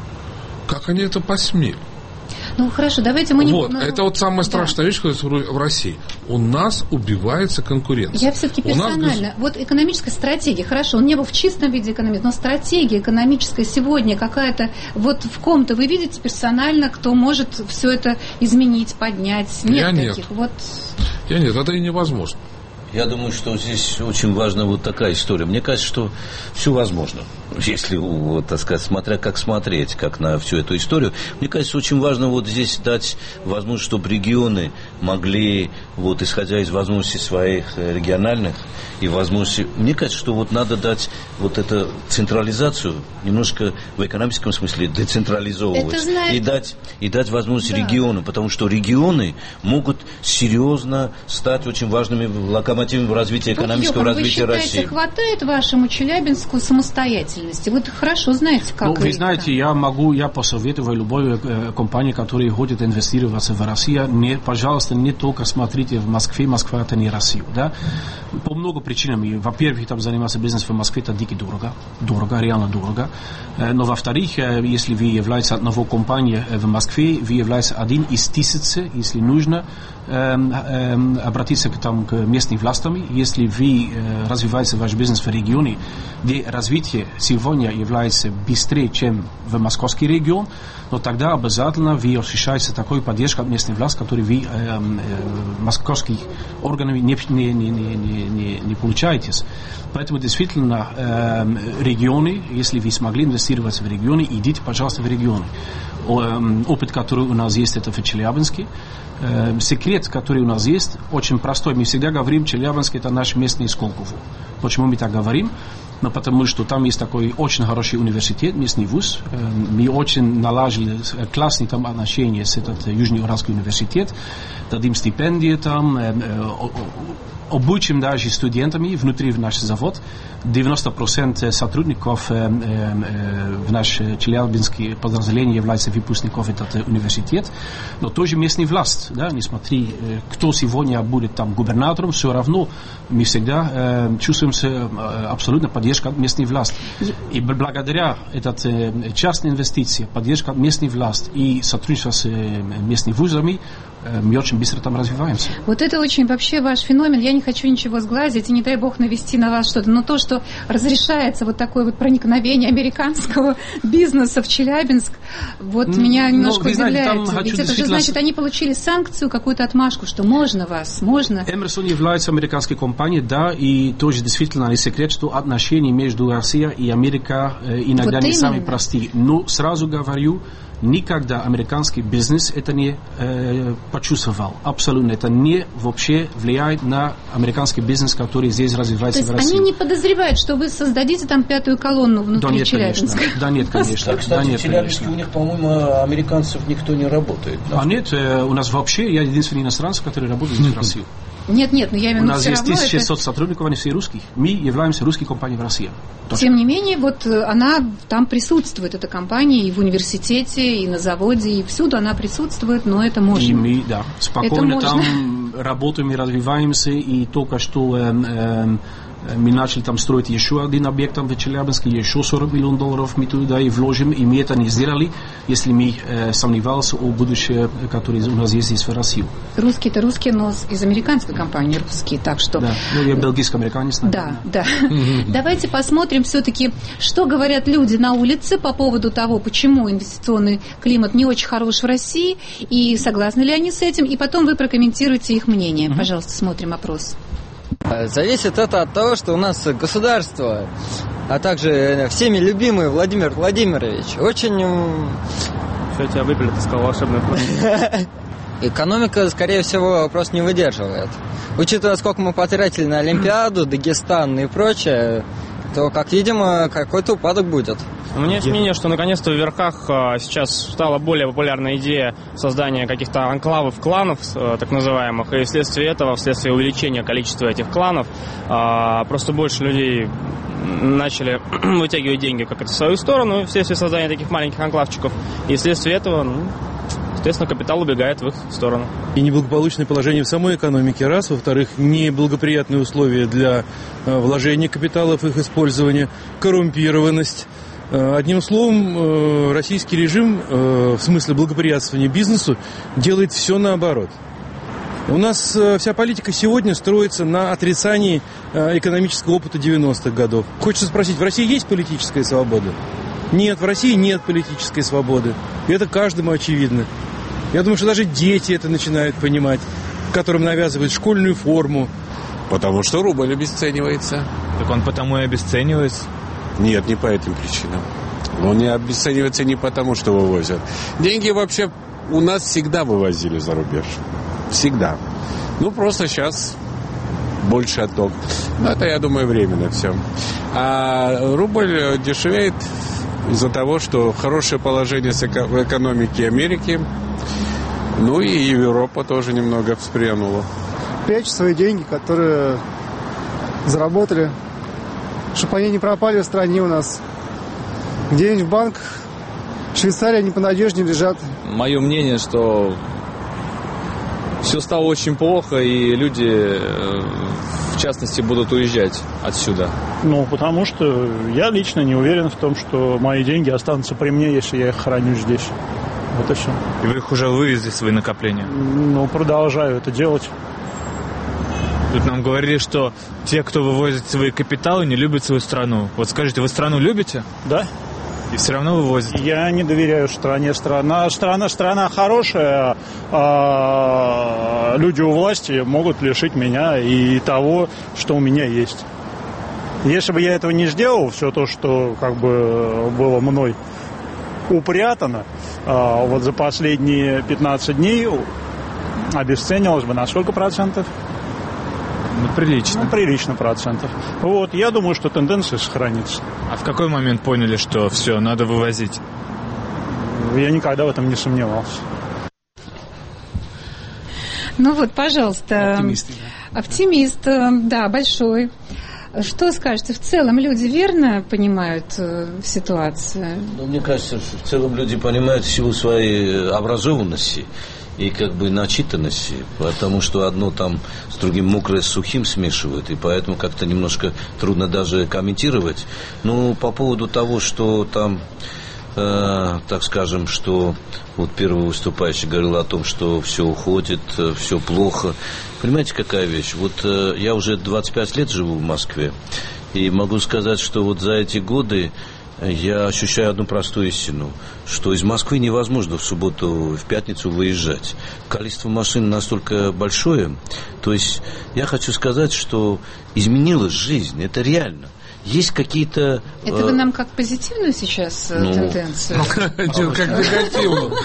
Как они это посмели? Ну, хорошо, давайте мы не... Вот, ну, это вот самая страшная да. вещь, которая в России. У нас убивается конкуренция. Я все-таки персонально... Нас... Вот экономическая стратегия, хорошо, он не был в чистом виде экономист, но стратегия экономическая сегодня какая-то... Вот в ком-то вы видите персонально, кто может все это изменить, поднять? Нет Я таких. Нет. Вот... Я нет, это и невозможно. Я думаю, что здесь очень важна вот такая история. Мне кажется, что все возможно. Если, вот, так сказать, смотря как смотреть, как на всю эту историю. Мне кажется, очень важно вот здесь дать возможность, чтобы регионы могли, вот, исходя из возможностей своих региональных и возможностей, мне кажется, что вот надо дать вот эту централизацию немножко в экономическом смысле децентрализовывать. Знает... И дать, и дать возможность да. региону, потому что регионы могут серьезно стать очень важными локомотивами в развитии экономического Йохан, развития вы считаете, России. Хватает вашему Челябинску самостоятельности? Вы хорошо знаете, как ну, это. Вы знаете, я могу, я посоветую любой э, компании, которая хочет инвестироваться в Россию, не, пожалуйста, не только смотрите в Москве, Москва это не Россия, да? По много причинам. Во-первых, там заниматься бизнесом в Москве это дико дорого, дорого, реально дорого. Э, но во-вторых, э, если вы являетесь одного компании в Москве, вы являетесь один из тысячи, если нужно, э, э, обратиться к, там, к местным властям. Если вы э, развиваете ваш бизнес в регионе, где развитие сегодня является быстрее, чем в московский регион, но тогда обязательно вы ощущаете такую поддержку от местной власти, которую вы э, э, московских органов не, не, не, не, не, не получаете. Поэтому действительно э, регионы, если вы смогли инвестировать в регионы, идите, пожалуйста, в регионы. О, э, опыт, который у нас есть, это в Челябинске. Э, секрет, который у нас есть, очень простой. Мы всегда говорим, Челябинск это наш местный Сколково. Почему мы так говорим? Но потому что там есть такой очень хороший университет, местный вуз. Мы очень наладили классные там отношения с этот Южно-Уральский университет. Дадим стипендии там, обучим даже студентами внутри в наш завод. девяносто процентов сотрудников в наш челябинский подразделение являются выпускников этого университета. Но тоже местная власть. Да? Несмотря кто сегодня будет там губернатором, все равно мы всегда чувствуем абсолютно поддержку от местной власти. И благодаря этой частной инвестиции, поддержка от местной власти и сотрудничество с местными вузами, мы очень быстро там развиваемся. Вот это очень вообще ваш феномен. Я не хочу ничего сглазить и не дай бог навести на вас что-то. Но то, что разрешается вот такое вот проникновение американского бизнеса в Челябинск, вот mm, меня немножко удивляет. Ведь это же значит, они получили санкцию, какую-то отмашку, что можно вас, можно. Эмерсон является американской компанией, да, и тоже действительно решительно не секрет, что отношения между Россией и Америкой иногда вот не именно. самые простые. Но сразу говорю, никогда американский бизнес это не э, почувствовал. Абсолютно. Это не вообще влияет на американский бизнес, который здесь развивается То есть в России. они не подозревают, что вы создадите там пятую колонну внутри да нет, Челябинска? Конечно. Да нет, конечно. Да, кстати, да, нет, в Челябинске конечно. у них, по-моему, американцев никто не работает. Да? А нет, э, у нас вообще, я единственный иностранец, который работает в России. Нет, нет, но я имею в У виду, нас все есть равно тысяча шестьсот это... сотрудников, они все русские. Мы являемся русской компанией в России. Точка. Тем не менее, вот она там присутствует, эта компания, и в университете, и на заводе, и всюду она присутствует, но это можно. И мы, да, спокойно Это там работаем и развиваемся, и только что э, э, мы начали там строить еще один объект там в Челябинске, еще сорок миллионов долларов мы туда и вложим, и мы это не сделали, если мы э, сомневались о будущем, которое у нас есть здесь в России. Русские-то русские, но из американской компании русские, так что... Да, ну я бельгийско-американец, Да, да. Давайте посмотрим все-таки, что говорят люди на улице по поводу того, почему инвестиционный климат не очень хорош в России, и согласны ли они с этим, и потом вы прокомментируете их мнение. Пожалуйста, смотрим опрос. Зависит это от того, что у нас государство, а также всеми любимый Владимир Владимирович, очень... Что тебя выпили, ты сказал волшебную фразу. Экономика, скорее всего, просто не выдерживает. Учитывая, сколько мы потратили на Олимпиаду, Дагестан и прочее, то, как видимо, какой-то упадок будет. У меня есть мнение, что наконец-то в верхах сейчас стала более популярная идея создания каких-то анклавов, кланов, так называемых, и вследствие этого, вследствие увеличения количества этих кланов, просто больше людей начали вытягивать деньги как-то в свою сторону, вследствие создания таких маленьких анклавчиков, и вследствие этого, ну, соответственно, капитал убегает в их сторону. И неблагополучное положение в самой экономике, раз. Во-вторых, неблагоприятные условия для вложения капиталов, их использования, коррумпированность. Одним словом, российский режим, в смысле благоприятствования бизнесу, делает все наоборот. У нас вся политика сегодня строится на отрицании экономического опыта девяностых годов. Хочется спросить, в России есть политическая свобода? Нет, в России нет политической свободы. И это каждому очевидно. Я думаю, что даже дети это начинают понимать, которым навязывают школьную форму. Потому что рубль обесценивается. Так он потому и обесценивается? Нет, не по этим причинам. Он не обесценивается не потому, что вывозят. Деньги вообще у нас всегда вывозили за рубеж. Всегда. Ну, просто сейчас больше отток. Но это, я думаю, временно все. А рубль дешевеет из-за того, что хорошее положение в экономике Америки, ну и Европа тоже немного вспрянула. Прячь свои деньги, которые заработали, чтобы они не пропали в стране у нас. Где-нибудь в банках Швейцария не понадежнее лежат. Мое мнение, что все стало очень плохо, и люди, в частности, будут уезжать отсюда. Ну, потому что я лично не уверен в том, что мои деньги останутся при мне, если я их храню здесь. Вот и все. И вы их уже вывезли, свои накопления? Ну, продолжаю это делать. Тут нам говорили, что те, кто вывозит свои капиталы, не любят свою страну. Вот скажите, вы страну любите? Да. И все равно вывозят? Я не доверяю стране. Страна, страна, страна хорошая, а люди у власти могут лишить меня и того, что у меня есть. Если бы я этого не сделал, все то, что как бы было мной упрятано, вот за последние пятнадцать дней обесценилось бы на сколько процентов? Ну, прилично. Ну, прилично процентов. Вот, я думаю, что тенденция сохранится. А в какой момент поняли, что все, надо вывозить? Я никогда в этом не сомневался. Ну вот, пожалуйста. Оптимист. Оптимист, да, большой. Что скажете, в целом люди верно понимают э, ситуацию? Ну, мне кажется, что в целом люди понимают в силу своей образованности и как бы начитанности, потому что одно там с другим мокрое с сухим смешивают, и поэтому как-то немножко трудно даже комментировать. Ну, по поводу того, что там, э, так скажем, что вот первый выступающий говорил о том, что все уходит, все плохо. Понимаете, какая вещь? Вот э, я уже двадцать пять лет живу в Москве, и могу сказать, что вот за эти годы я ощущаю одну простую истину, что из Москвы невозможно в субботу, в пятницу выезжать. Количество машин настолько большое. То есть я хочу сказать, что изменилась жизнь, это реально. Есть какие-то... Это э... вы нам как позитивную сейчас ну, тенденцию? Как негативную.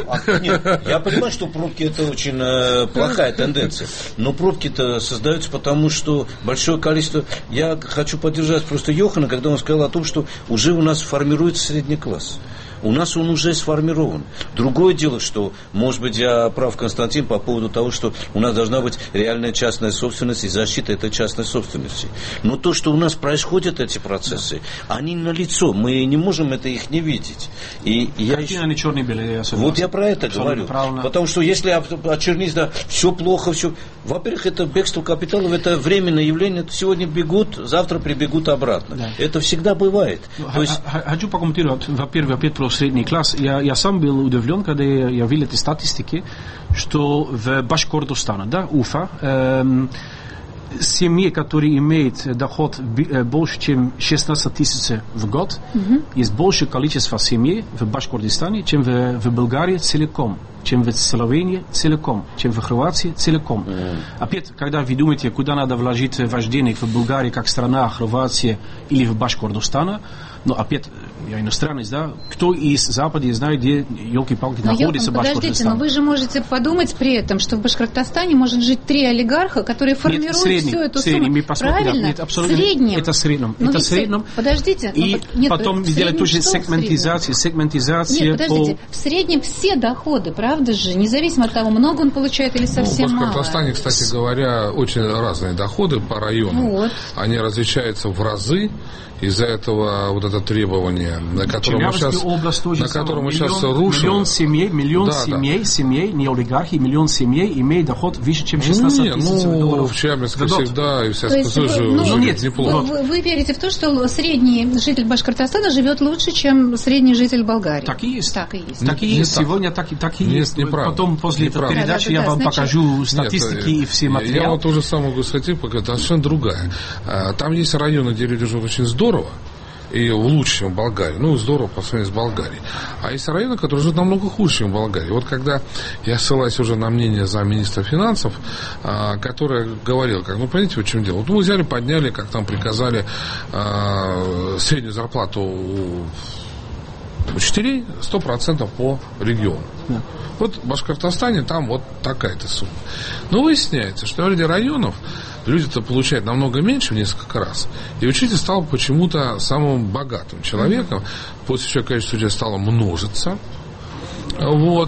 Нет, я понимаю, что пробки это очень э, плохая тенденция. Но пробки-то создаются потому, что большое количество... Я хочу поддержать просто Йохана, когда он сказал о том, что уже у нас формируется средний класс. У нас он уже сформирован. Другое дело, что, может быть, я прав, Константин, по поводу того, что у нас должна быть реальная частная собственность и защита этой частной собственности. Но то, что у нас происходят эти процессы, они налицо. Мы не можем это их не видеть. И я Картина не черно-белая, я согласен. Вот я про это говорю. Правильно. Потому что если очернить, да, все плохо, все... Во-первых, это бегство капиталов, это временное явление. Сегодня бегут, завтра прибегут обратно. Да. Это всегда бывает. То есть... Хочу прокомментировать, во-первых, опять про средний класс. Я, я сам был удивлен, когда я, я видел эти статистики, что в Башкортостане, да, Уфа, эм, семьи, которые имеют доход больше, чем шестнадцать тысяч в год, mm-hmm. есть большее количество семей в Башкортостане, чем в, в Болгарии целиком, чем в Словении целиком, чем в Хорватии целиком. Mm-hmm. Опять, когда вы думаете, куда надо вложить ваш денег, в Болгарии как страна, Хорватия или в Башкортостане, но опять, я иностранец, да, кто из Запада знает, где, елки-палки, находится Башкортостан. Подождите, но вы же можете подумать при этом, что в Башкортостане может жить три олигарха, которые формируют нет, средний, всю эту сумму. Правильно? Нет, абсолютно. Среднем. Это среднем. Это среднем. Подождите. И нет, потом сделать тоже сегментизацию, сегментизация. Нет, подождите. По... В среднем все доходы, правда же, независимо от того, много он получает или совсем мало. Ну, в Башкортостане, мало. кстати говоря, очень разные доходы по районам. Вот. Они различаются в разы. Из-за этого вот это требование, на котором мы сейчас, на котором мы сейчас рушим. Миллион семей, миллион да, семей, да. семей, не олигархи, миллион семей имеет доход выше, чем шестнадцать тысяч ну, долларов. В Челябинске всегда и в Советском Союзе ну, живет нет, неплохо. Вы, вы верите в то, что средний житель Башкортостана живет лучше, чем средний житель Болгарии? Так и есть. Так и есть. Так и есть. Так. Сегодня так, так и нет, есть. Неправда. Потом после этой передачи да, да, я да, вам значит... покажу статистики нет, и все материалы. Я вот тоже сам могу сказать, это совершенно другая. Там есть районы, где люди живут очень здорово, и лучше, чем в Болгарии. Ну, здорово по сравнению с Болгарией. А есть районы, которые живут намного хуже, чем в Болгарии. Вот когда я ссылаюсь уже на мнение замминистра финансов, а, который говорил, как, ну, понимаете, в чем дело? Вот мы взяли, подняли, как там приказали, а, среднюю зарплату у учителей сто процентов по региону. Да. Вот в Башкортостане там вот такая-то сумма. Но выясняется, что в ряде районов люди-то получают намного меньше в несколько раз. И учитель стал почему-то самым богатым человеком. После чего количество людей стало множиться. Вот.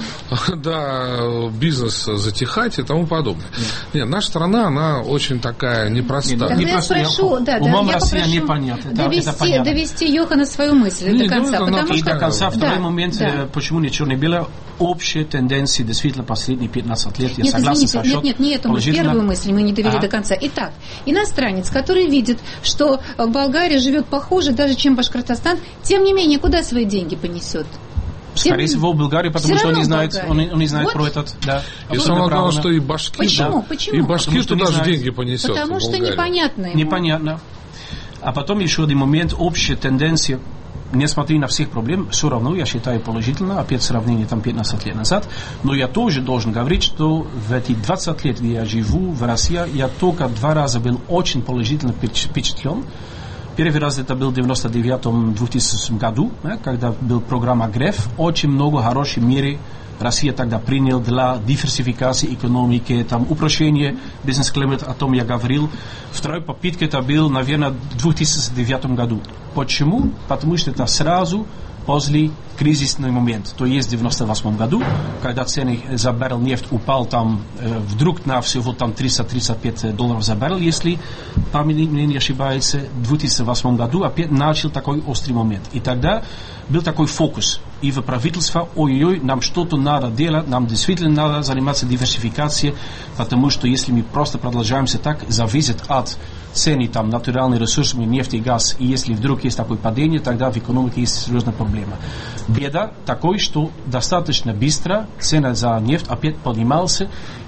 Да, бизнес затихать и тому подобное. Нет, наша страна, она очень такая непростая. Тогда я спрошу, да, да, умом я россиян непонятно. Довести, это понятно. довести Йохана свою мысль не, до конца. Ну, потому и что... до конца. Второй да, момент, да. почему не черно-белое, общие тенденции действительно последние пятнадцать лет. Я нет, согласен извините, со нет, нет, не эту положительно... первую мысль мы не довели ага. до конца. Итак, иностранец, который видит, что в Болгарии живет похуже даже, чем Башкортостан, тем не менее, куда свои деньги понесет? Скорее всего, в Болгарии, потому что он не знает, он, он не знает вот. Про этот. Да, и самое главное, что и башки, почему? Да, Почему? И башки туда же деньги понесет. Потому что непонятно ему. Непонятно. А потом еще один момент, общая тенденция, несмотря на всех проблем, все равно я считаю положительно, опять сравнение там пятнадцать лет назад, но я тоже должен говорить, что в эти двадцать лет, где я живу в России, я только два раза был очень положительно впечатлен. Первый раз это был в девяносто девятом — двухтысячном году, когда была программа ГРЭФ. Очень много хороших мер Россия тогда приняла для диверсификации экономики, там, упрощения бизнес-климата, о том я говорил. Вторая попытка это был, наверное, в две тысячи девятом году. Почему? Потому что это сразу после кризисный момент, то есть в девяносто восьмом году, когда цены за баррель нефти упал там э, вдруг на всего там триста тридцать пять долларов за баррель, если память мне не ошибается, в две тысячи восьмом году опять начал такой острый момент. И тогда был такой фокус и в правительстве, ой-ой-ой, нам что-то надо делать, нам действительно надо заниматься диверсификацией, потому что если мы просто продолжаемся так, зависит от цены там натуральных ресурсов, нефть и газ, и если вдруг есть такое падение, тогда в экономике есть серьезная проблема. Беда такой, что достаточно быстро цена за нефть опять поднимался,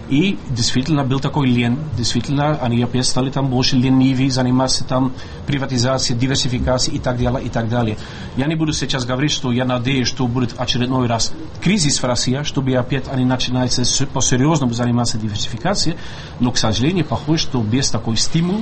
И действительно был такой лен, действительно они опять стали там больше ленивые, заниматься там приватизацией, диверсификацией и так далее, и так далее. Я не буду сейчас говорить, что я надеюсь, что будет очередной раз кризис в России, чтобы опять они начинают по-серьезному заниматься диверсификацией, но, к сожалению, похоже, что без такой стимула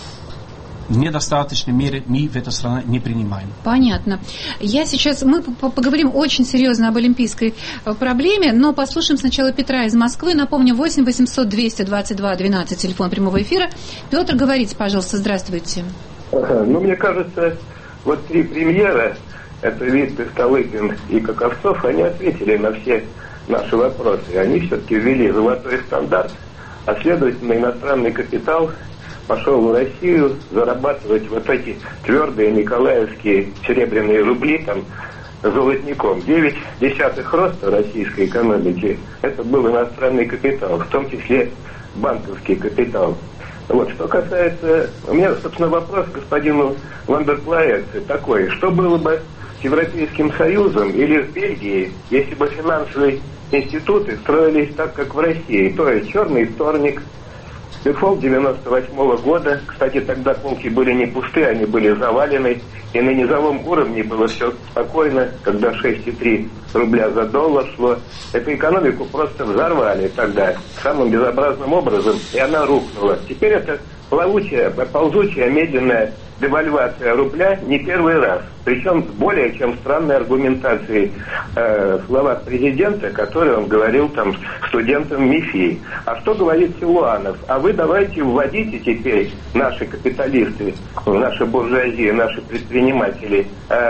в недостаточной мере мы в этой стране не принимаем. Понятно. Я сейчас, мы поговорим очень серьезно об олимпийской проблеме, но послушаем сначала Петра из Москвы. Напомню, восемь восемьсот двести двадцать два двенадцать, телефон прямого эфира. Петр, говорите, пожалуйста, здравствуйте. Ну, мне кажется, вот три премьера, это Витте, Столыпин и Каковцов, они ответили на все наши вопросы. Они все-таки ввели золотой стандарт, а следовательно, иностранный капитал пошел в Россию зарабатывать вот эти твердые николаевские серебряные рубли там золотником. Девять десятых роста российской экономики – это был иностранный капитал, в том числе банковский капитал. Вот, что касается... У меня, собственно, вопрос к господину ван дер Плае такой. Что было бы с Европейским Союзом или в Бельгии, если бы финансовые институты строились так, как в России? То есть черный вторник, дефолт девяносто восьмого года. Кстати, тогда полки были не пустые, они были завалены. И на низовом уровне было все спокойно, когда шесть целых три рубля за доллар шло. Эту экономику просто взорвали тогда самым безобразным образом, и она рухнула. Теперь это плавучая, ползучая, медленная девальвация рубля не первый раз. Причем с более чем странной аргументацией э, в словах президента, которые он говорил там студентам МИФИ. А что говорит Силуанов? А вы давайте вводите теперь, наши капиталисты, наши буржуазии, наши предприниматели,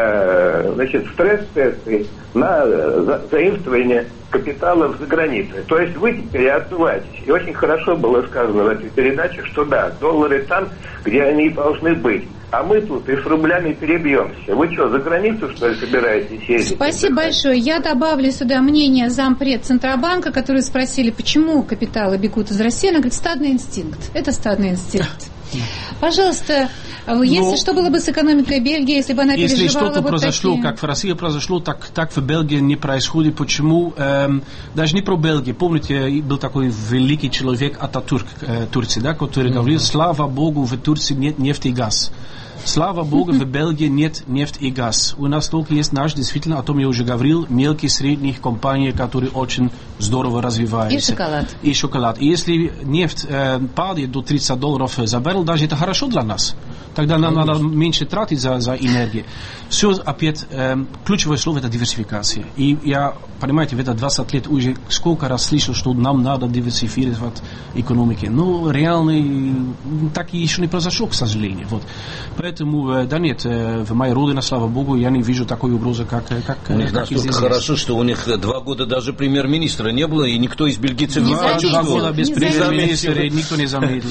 э, значит, стресс-тесты на за, заимствование капиталов за границей. То есть вы теперь отзываетесь. И очень хорошо было сказано в этой передаче, что да, доллары там, где они должны быть. А мы тут и с рублями перебьемся. Вы что, за границу, что ли, собираетесь ездить? Спасибо большое. Я добавлю сюда мнение зампред Центробанка, которые спросили, почему капиталы бегут из России. Она говорит, стадный инстинкт. Это стадный инстинкт. Пожалуйста, если Но, что было бы с экономикой Бельгии, если бы она переживала если что-то вот произошло, такие... как в России произошло, так, так в Бельгии не происходит. Почему? Эм, даже не про Бельгию. Помните, был такой великий человек Ататюрк, э, Турции, да, который mm-hmm. говорил, слава Богу, в Турции нет нефти и газ. Слава Богу, в Бельгии нет нефти и газ. У нас только есть наш, действительно, о том я уже говорил, мелкие, средние компании, которые очень здорово развиваются. И шоколад. И шоколад. И если нефть э, падает до тридцать долларов за баррель, даже это хорошо для нас. Тогда нам надо меньше тратить за, за энергию. Все опять, э, ключевое слово – это диверсификация. И я, понимаете, в это двадцать лет уже сколько раз слышал, что нам надо диверсифицировать экономику. Но реально так и еще не произошло, к сожалению. Вот. Поэтому, да нет, в моей родине, слава Богу, я не вижу такой угрозы, как, как, у них как настолько хорошо, что у них два года даже премьер-министра не было, и никто из бельгийцев не, не почувствовал. Два года без премьер-министра никто не заметил.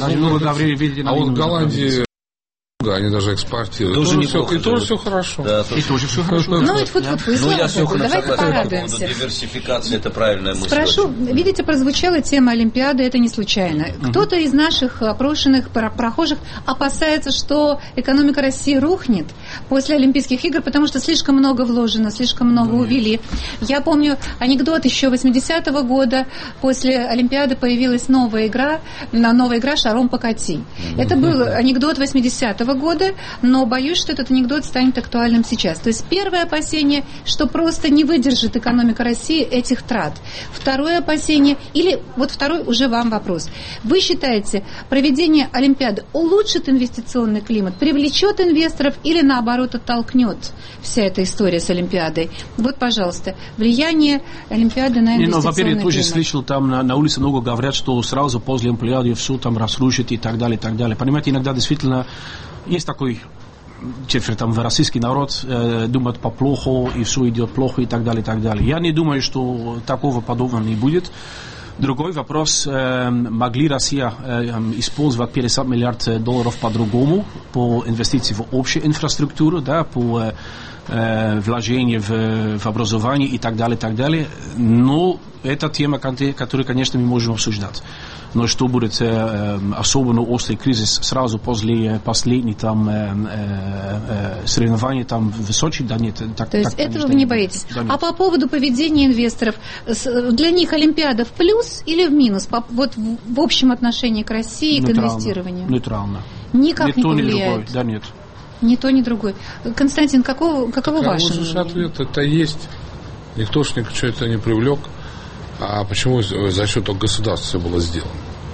А вот в Голландии... Они даже экспортируют. Тоже и тоже, все, и тоже все хорошо. Да, и тоже все хорошо. Ну, и фу-фу-фу, и слава Богу. Давайте порадуемся. Диверсификация – это правильная мысль. Спрошу, видите, прозвучала тема Олимпиады, это не случайно. Кто-то из наших опрошенных прохожих опасается, что экономика России рухнет после Олимпийских игр, потому что слишком много вложено, слишком много увели. Я помню анекдот еще восьмидесятого года. После Олимпиады появилась новая игра, новая игра «Шаром покати». Это был анекдот восьмидесятого года, но боюсь, что этот анекдот станет актуальным сейчас. То есть первое опасение, что просто не выдержит экономика России этих трат. Второе опасение, или вот второй уже вам вопрос. Вы считаете, проведение Олимпиады улучшит инвестиционный климат, привлечет инвесторов или наоборот оттолкнет вся эта история с Олимпиадой? Вот, пожалуйста, влияние Олимпиады на инвестиционный климат. Ну, во-первых, я тоже слышал, там на, на улице много говорят, что сразу после Олимпиады все там разрушит и так далее, и так далее. Понимаете, иногда действительно есть такой четверть там российский народ э, думает по-плохо, и все идет плохо, и так далее, и так далее. Я не думаю, что такого подобного не будет. Другой вопрос, э, могли Россия э, использовать пятьдесят миллиардов долларов по-другому, по инвестиции в общую инфраструктуру, да, по э, вложению в, в образование и так далее, и так далее. Но это тема, которую, конечно, мы можем обсуждать. Но что будет э, особенно острый кризис сразу после последней там э, э, соревнований там в Сочи, да нет. Так, То есть так, этого вы не боитесь. Да, а по поводу поведения инвесторов, для них Олимпиада в плюс или в минус? Вот в общем отношении к России, нейтрально, к инвестированию? Нейтрально. Никак ни не то, повлияет? Ни другой. Да нет. Ни то, ни другой. Константин, какого, каково так, ваше а мнение? Ответ это есть. Никто ж ничего это не привлек. А почему за счет государства было сделано?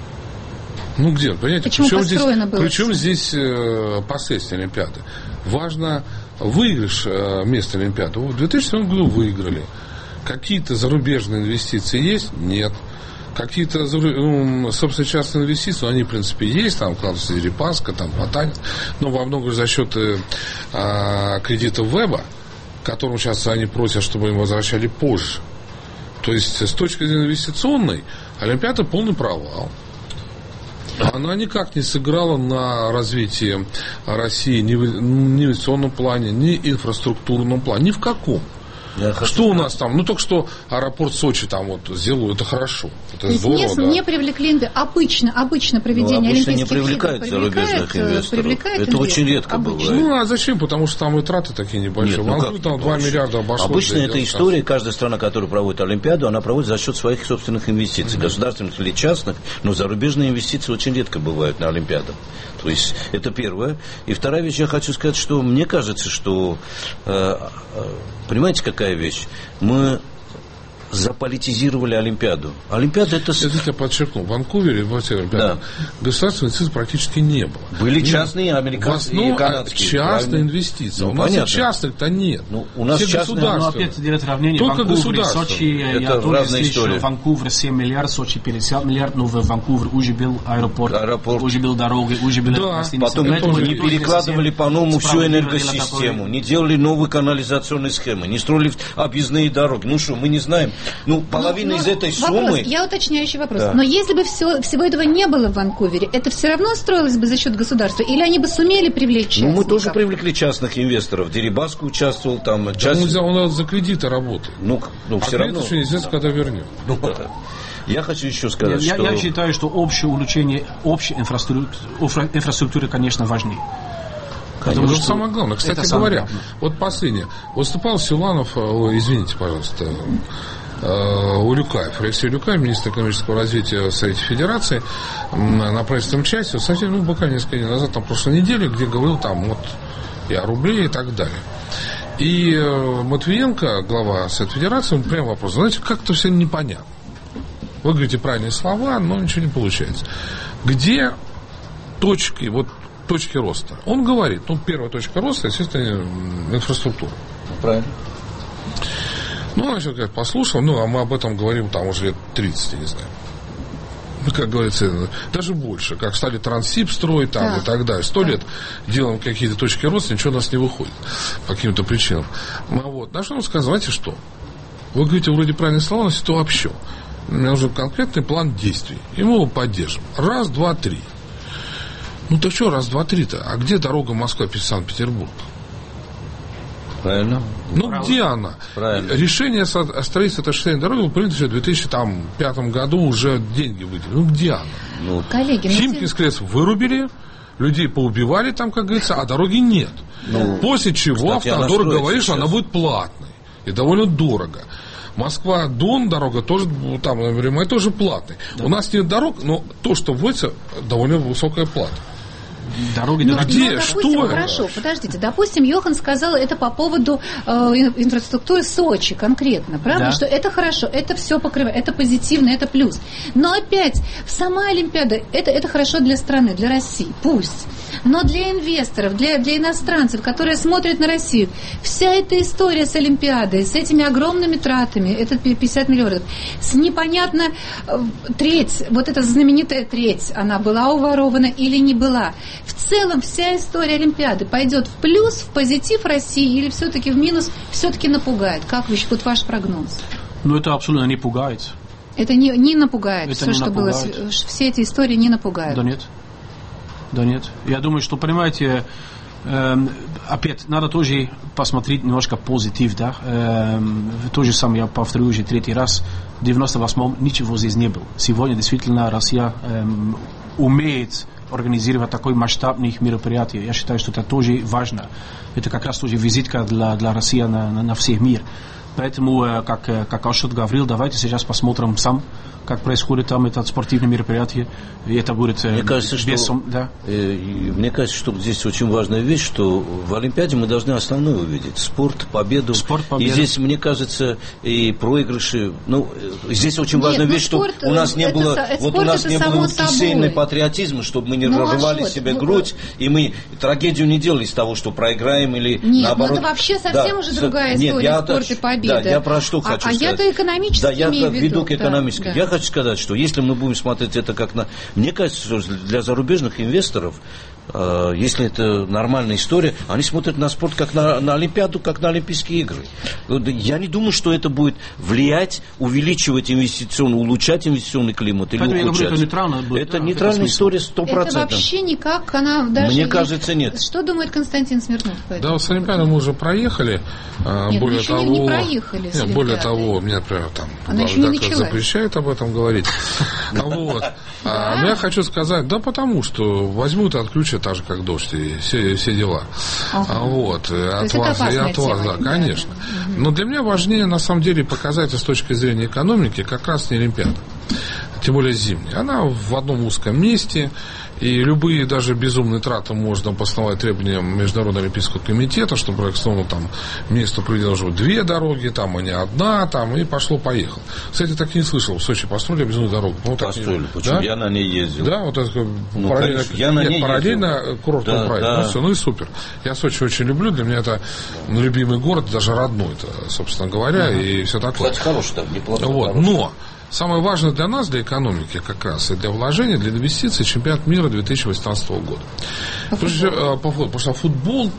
Ну где, понимаете, почему причем здесь, было причем здесь э, последствия Олимпиады? Важно выигрыш э, места Олимпиады. В две тысячи седьмом году выиграли. Какие-то зарубежные инвестиции есть? Нет. Какие-то, ну, собственно, частные инвестиции, они, в принципе, есть, там, вкладывается Дерипаска, там, Потанин, но во многом за счет э, кредитов Веба, которым сейчас они просят, чтобы им возвращали позже. То есть, с точки зрения инвестиционной, Олимпиада полный провал. Она никак не сыграла на развитие России ни в инвестиционном плане, ни в инфраструктурном плане, ни в каком. Что у нас там? Ну, только что аэропорт Сочи там вот сделаю, это хорошо. Это здорово, не, да. не привлекли, обычно, обычно проведение ну, обычно Олимпийских не привлекает игр зарубежных инвесторов. Привлекает это инвесторов. очень редко обычно. бывает. Ну, а зачем? Потому что там и траты такие небольшие. Нет, ну Ванкувер там два миллиарда обошлось. Обычно эта история, каждая страна, которая проводит Олимпиаду, она проводит за счет своих собственных инвестиций, mm-hmm. государственных или частных, но зарубежные инвестиции очень редко бывают на Олимпиадах. То есть это первое. И вторая вещь, я хочу сказать, что мне кажется, что э, понимаете, какая вещь? Мы заполитизировали Олимпиаду. Олимпиада это... Я это подчеркну. В Ванкувере, во всех Олимпиадах, да. государственных инвестиций практически не было. Были частные, американские и канадские. Частные инвестиции. Ну, у нас частных-то нет. Ну, у нас все государства. Ну, опять делать равнение. Только Ванкувер и Сочи. Это я тоже разная слышал, история. Ванкувер семь миллиардов, Сочи пятьдесят миллиардов, но в Ванкувер уже был аэропорт, аэропорт. уже был дороги, уже были... Да. Потом мы не перекладывали по-новому всю энергосистему, не делали новые канализационные схемы, не строили объездные дороги. Ну что, мы не знаем. Ну, половина Но, из но этой вопрос, суммы... Я уточняющий вопрос. Да. Но если бы все, всего этого не было в Ванкувере, это все равно строилось бы за счет государства? Или они бы сумели привлечь частников? Ну, мы тоже привлекли частных инвесторов. Дерибаско участвовал там. Да часть... он, он, он за кредиты работает. Ну, ну а все равно... еще неизвестно, когда вернем. Ну, да. Я хочу еще сказать, я, что... Я считаю, что общее улучшение общей инфраструктуры, инфраструктуры, конечно, важнее. Потому это что самое главное. Кстати говоря, главное. Вот последнее. Выступал Силанов, о, извините, пожалуйста, Улюкаев, Алексей Улюкаев, министр экономического развития Совета Федерации, на правительственном части, кстати, ну, буквально несколько дней назад, там, прошлой неделе, где говорил там вот и о рубле и так далее. И Матвиенко, глава Совета Федерации, он прям вопрос, знаете, как-то все непонятно. Вы говорите правильные слова, но ничего не получается. Где точки, вот точки роста? Он говорит, ну, первая точка роста, естественно, инфраструктура. Правильно. Ну, значит, я послушал, ну, а мы об этом говорим там уже лет тридцать, я не знаю. Ну, как говорится, даже больше. Как стали Транссиб строить там да. и так далее. Сто да. лет делаем какие-то точки роста, ничего у нас не выходит. По каким-то причинам. Ну, вот. На что он сказал, знаете что? Вы говорите вроде правильные слова, но это вообще. Мне нужен конкретный план действий. И мы его поддержим. Раз, два, три. Ну, так что раз, два, три-то? А где дорога Москва-Санкт-Петербург? Правильно. Ну, Правильно. где она? Правильно. Решение о строительстве этой шоссейной дороги было принято в две тысячи пятом году, уже деньги выделили. Ну, где она? Ну, коллеги, Химкинский лес вырубили, людей поубивали там, как говорится, а дороги нет. Ну, после чего Автодор говорит, что она будет платной. И довольно дорого. Москва-Дон дорога тоже, там, например, тоже платная. Да. У нас нет дорог, но то, что вводится, довольно высокая плата. Дороги ну, где? Ну, допустим, что хорошо, это? Подождите. Допустим, Йохан сказал это по поводу э, инфраструктуры Сочи конкретно, правда? Да. Что это хорошо, это все покрывает, это позитивно, это плюс. Но опять, сама Олимпиада, это, это хорошо для страны, для России, пусть. Но для инвесторов, для, для иностранцев, которые смотрят на Россию, вся эта история с Олимпиадой, с этими огромными тратами, это пятьдесят миллиардов, с непонятно э, треть, вот эта знаменитая треть, она была уворована или не была. В целом вся история Олимпиады пойдет в плюс, в позитив России или все-таки в минус, все-таки напугает? Как вы, вот ваш прогноз? Ну, это абсолютно не пугает. Это не, не напугает. Это все, не что напугает. было, все эти истории не напугают. Да нет. Да нет. Я думаю, что, понимаете, э, опять надо тоже посмотреть немножко позитив, да. Э, то же самое, я повторю уже третий раз. в девяносто восьмом ничего здесь не было. Сегодня действительно Россия эм, умеет организировать такое масштабное мероприятие. Я считаю, что это тоже важно. Это как раз тоже визитка для, для России на, на, на всех мир. Поэтому, как, как Алшот говорил, давайте сейчас посмотрим сам, как происходит там это спортивное мероприятие. И это будет мне кажется, без... что, да? э, мне кажется, что здесь очень важная вещь, что в Олимпиаде мы должны основное увидеть. Спорт, победу. Спорт, победу. И здесь, мне кажется, и проигрыши. Ну, здесь очень важная Нет, вещь, спорт, что у нас не было, это, вот у нас не было кисейного собой. патриотизма, чтобы мы не ну, разрывали а себе ну, грудь, и мы трагедию не делали из того, что проиграем или нет, наоборот. Нет, ну это вообще совсем да, уже другая нет, история я, спорта и победы. Да, я про что а, хочу а сказать. А я-то экономически да, я имею в виду. к экономически. Да, я да. хочу сказать, что если мы будем смотреть это как на... Мне кажется, что для зарубежных инвесторов, э, если это нормальная история, они смотрят на спорт как на, на Олимпиаду, как на Олимпийские игры. Я не думаю, что это будет влиять, увеличивать инвестиционный, улучшать инвестиционный климат или Поэтому ухудшать. Я говорю, это нейтрально будет, это да, нейтральная история сто процентов. Это вообще никак, она даже... Мне кажется, нет. Что думает Константин Смирнов по этому? Да, с Олимпиадой мы уже проехали. Нет, более мы еще того, не проехали. Нет, более того, мне, например, там она еще не началась. Запрещает об этом говорить. Вот. А я хочу сказать, да потому что возьмут и отключат так же, как дождь, и все, все дела. Ага. Вот. От вас и от вас, да, конечно. Но для меня важнее, на самом деле, показатель с точки зрения экономики как раз не Олимпиада. Тем более зимняя. Она в одном узком месте, и любые даже безумные траты можно постановить требованиям Международного олимпийского комитета, чтобы проектировано там место проведено уже две дороги, там, а не одна, там, и пошло-поехало. Кстати, так и не слышал, в Сочи построили безумную дорогу. Ну, построили, так, почему? Да? Я на ней ездил. Да, вот это ну, параллельно, я на нет, ней параллельно ездил. курортный да, проект. Да. Ну, все, ну и супер. Я Сочи очень люблю, для меня это любимый город, даже родной, это, собственно говоря, uh-huh. и все такое. Кстати, хороший там, неплохой. Вот, хороший. но самое важное для нас, для экономики как раз, и для вложений, для инвестиций чемпионат мира две тысячи восемнадцатого года. По футболу. Потому что футбол,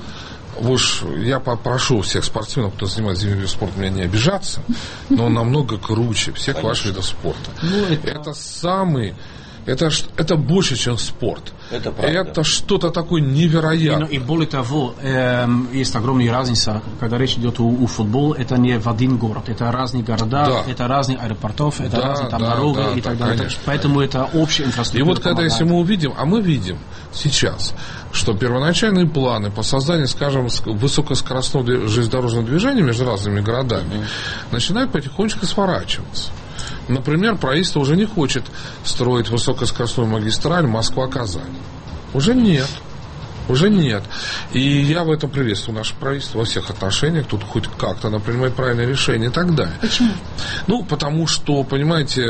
уж я попрошу всех спортсменов, кто занимается зимним видом спорта, меня не обижаться, но он намного круче всех Конечно. ваших видов спорта. Ну, это... это самый... Это, это больше, чем спорт. Это правда. Это что-то такое невероятное. И, и более того, э, есть огромная разница, когда речь идет о, о футболе, это не в один город, это разные города, да. это разные аэропортов, это да, разные там, да, дороги да, и так да, далее. Конечно. Поэтому это общая инфраструктура. И вот когда если мы увидим, а мы видим сейчас, что первоначальные планы по созданию, скажем, высокоскоростного железнодорожного движения между разными городами mm-hmm. начинают потихонечку сворачиваться. Например, правительство уже не хочет строить высокоскоростную магистраль Москва-Казань. Уже нет. Уже нет. И я в этом приветствую наше правительство во всех отношениях. Тут хоть как-то оно принимает правильное решение и так далее. Почему? Ну, потому что, понимаете,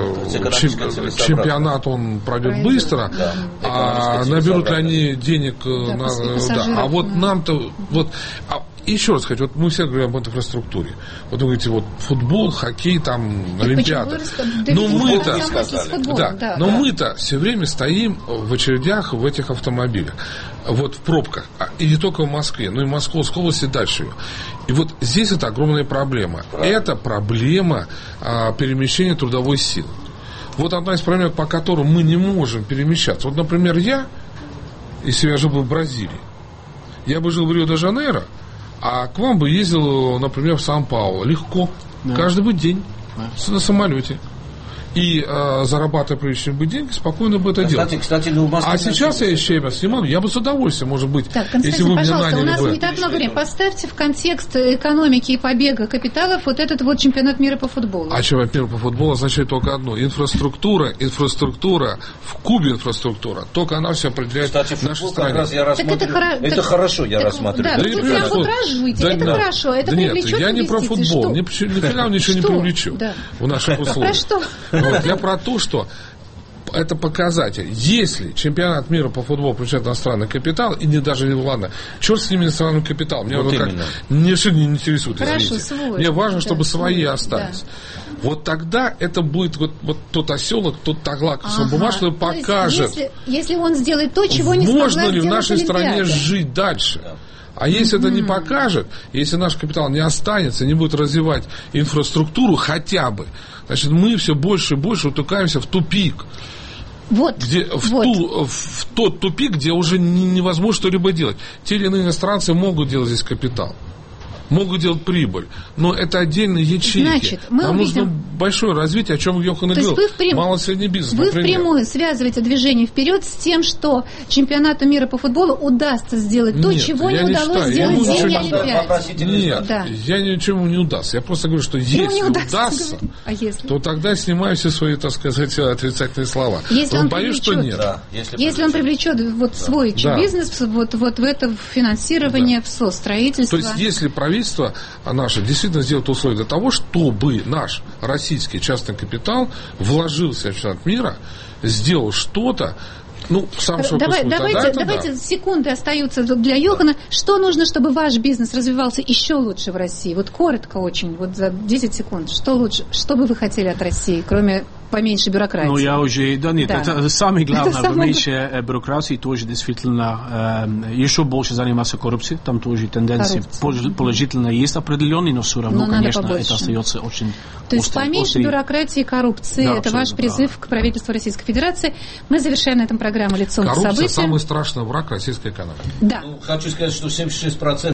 чемпионат он пройдет Пройдет. быстро, да. а наберут ли они денег да, на... Да. А вот да. нам-то... Вот, а, еще раз хочу, вот мы все говорим об инфраструктуре. Вот вы говорите, вот футбол, хоккей, там, и Олимпиада. Но мы-то, да, да, но да. мы-то все время стоим в очередях в этих автомобилях. Вот в пробках. И не только в Москве, но и в Московской области, дальше ее. И вот здесь это огромная проблема. Правильно. Это проблема а, перемещения трудовой силы. Вот одна из проблем, по которым мы не можем перемещаться. Вот, например, я, если я жил бы в Бразилии, я бы жил в Рио-де-Жанейро, а к вам бы ездил, например, в Сан-Паулу. Легко. Да. Каждый бы день. Да. На самолете. И э, зарабатывая приличные бы деньги, спокойно бы это кстати, делать. Кстати, ну, а сейчас я еще раз снимаю, я бы с удовольствием, может быть, так, если вы меня наняли у нас бы. не так много времени. Поставьте в контекст экономики и побега капиталов вот этот вот чемпионат мира по футболу. А чемпионат мира по футболу означает только одно. Инфраструктура, инфраструктура, в Кубе инфраструктура. Только она все определяет кстати, в нашей стране. Раз я рассмотрю. Так это, хора... это так... хорошо, я так, рассматриваю. Да, да, вы не прям футражуете, да, это да. хорошо, это да привлечет нет, я не про футбол, ни фига ничего не привлечу в наших условиях. Про что? Я про то, что это показатель. Если чемпионат мира по футболу включает иностранный капитал, и не даже не ладно, черт с ними иностранным капиталом. Мне вот как ничего не интересует, Хорошо, извините. свой. Мне важно, да, чтобы свой, свои остались. Да. Вот тогда это будет вот, вот тот оселок, тот таглак, ага. бумага, что покажет. Если, если он сделает то, чего не смогла можно ли в нашей Олимпиада. стране жить дальше? Да. А если mm-hmm. это не покажет, если наш капитал не останется, не будет развивать инфраструктуру хотя бы, значит, мы все больше и больше утыкаемся в тупик. Вот, где, в, вот. Ту, в тот тупик, где уже невозможно что-либо делать. Те или иные иностранцы могут делать здесь капитал. могут делать прибыль, но это отдельные ячейки. Значит, мы Нам увидим... нужно большое развитие, о чем Йохан и говорил. Впрям... Малый и средний бизнес, Вы например. впрямую связываете движение вперед с тем, что чемпионату мира по футболу удастся сделать то, Нет, чего не не удалось считаю. сделать Я Зине Олимпиаде. Нет, да. я ничему не удастся. Я просто говорю, что Ему если не удастся, удастся, а если? то тогда снимаю все свои, так сказать, отрицательные слова. Если Но он боюсь, что привлечет, нет. Да, если, если он привлечет вот свой Да. бизнес, вот, вот в это финансирование, да. в состроительство. То есть, если правительство наше действительно сделает условия для того, чтобы наш российский частный капитал вложился в чемпионат мира, сделал что-то, ну, сам широкий Давай, смысл, давайте, тогда это давайте да. секунды остаются для Йохана. Что нужно, чтобы ваш бизнес развивался еще лучше в России? Вот коротко очень, вот за десять секунд. Что лучше? Что бы вы хотели от России, кроме поменьше бюрократии? Ну, я уже... Да нет, да. это самое главное, это поменьше самое... бюрократии, тоже действительно э, еще больше заниматься коррупцией. Там тоже тенденции Коррупция. положительно есть определенные, но все равно, но конечно, это остается очень... То есть острый, поменьше острый... бюрократии и коррупции. Да, это ваш призыв да. к правительству Российской Федерации. Мы завершаем на этом программу «Лицом к событиям». Коррупция – самый страшный враг российской экономики. Да. Ну, хочу сказать, что семьдесят шесть процентов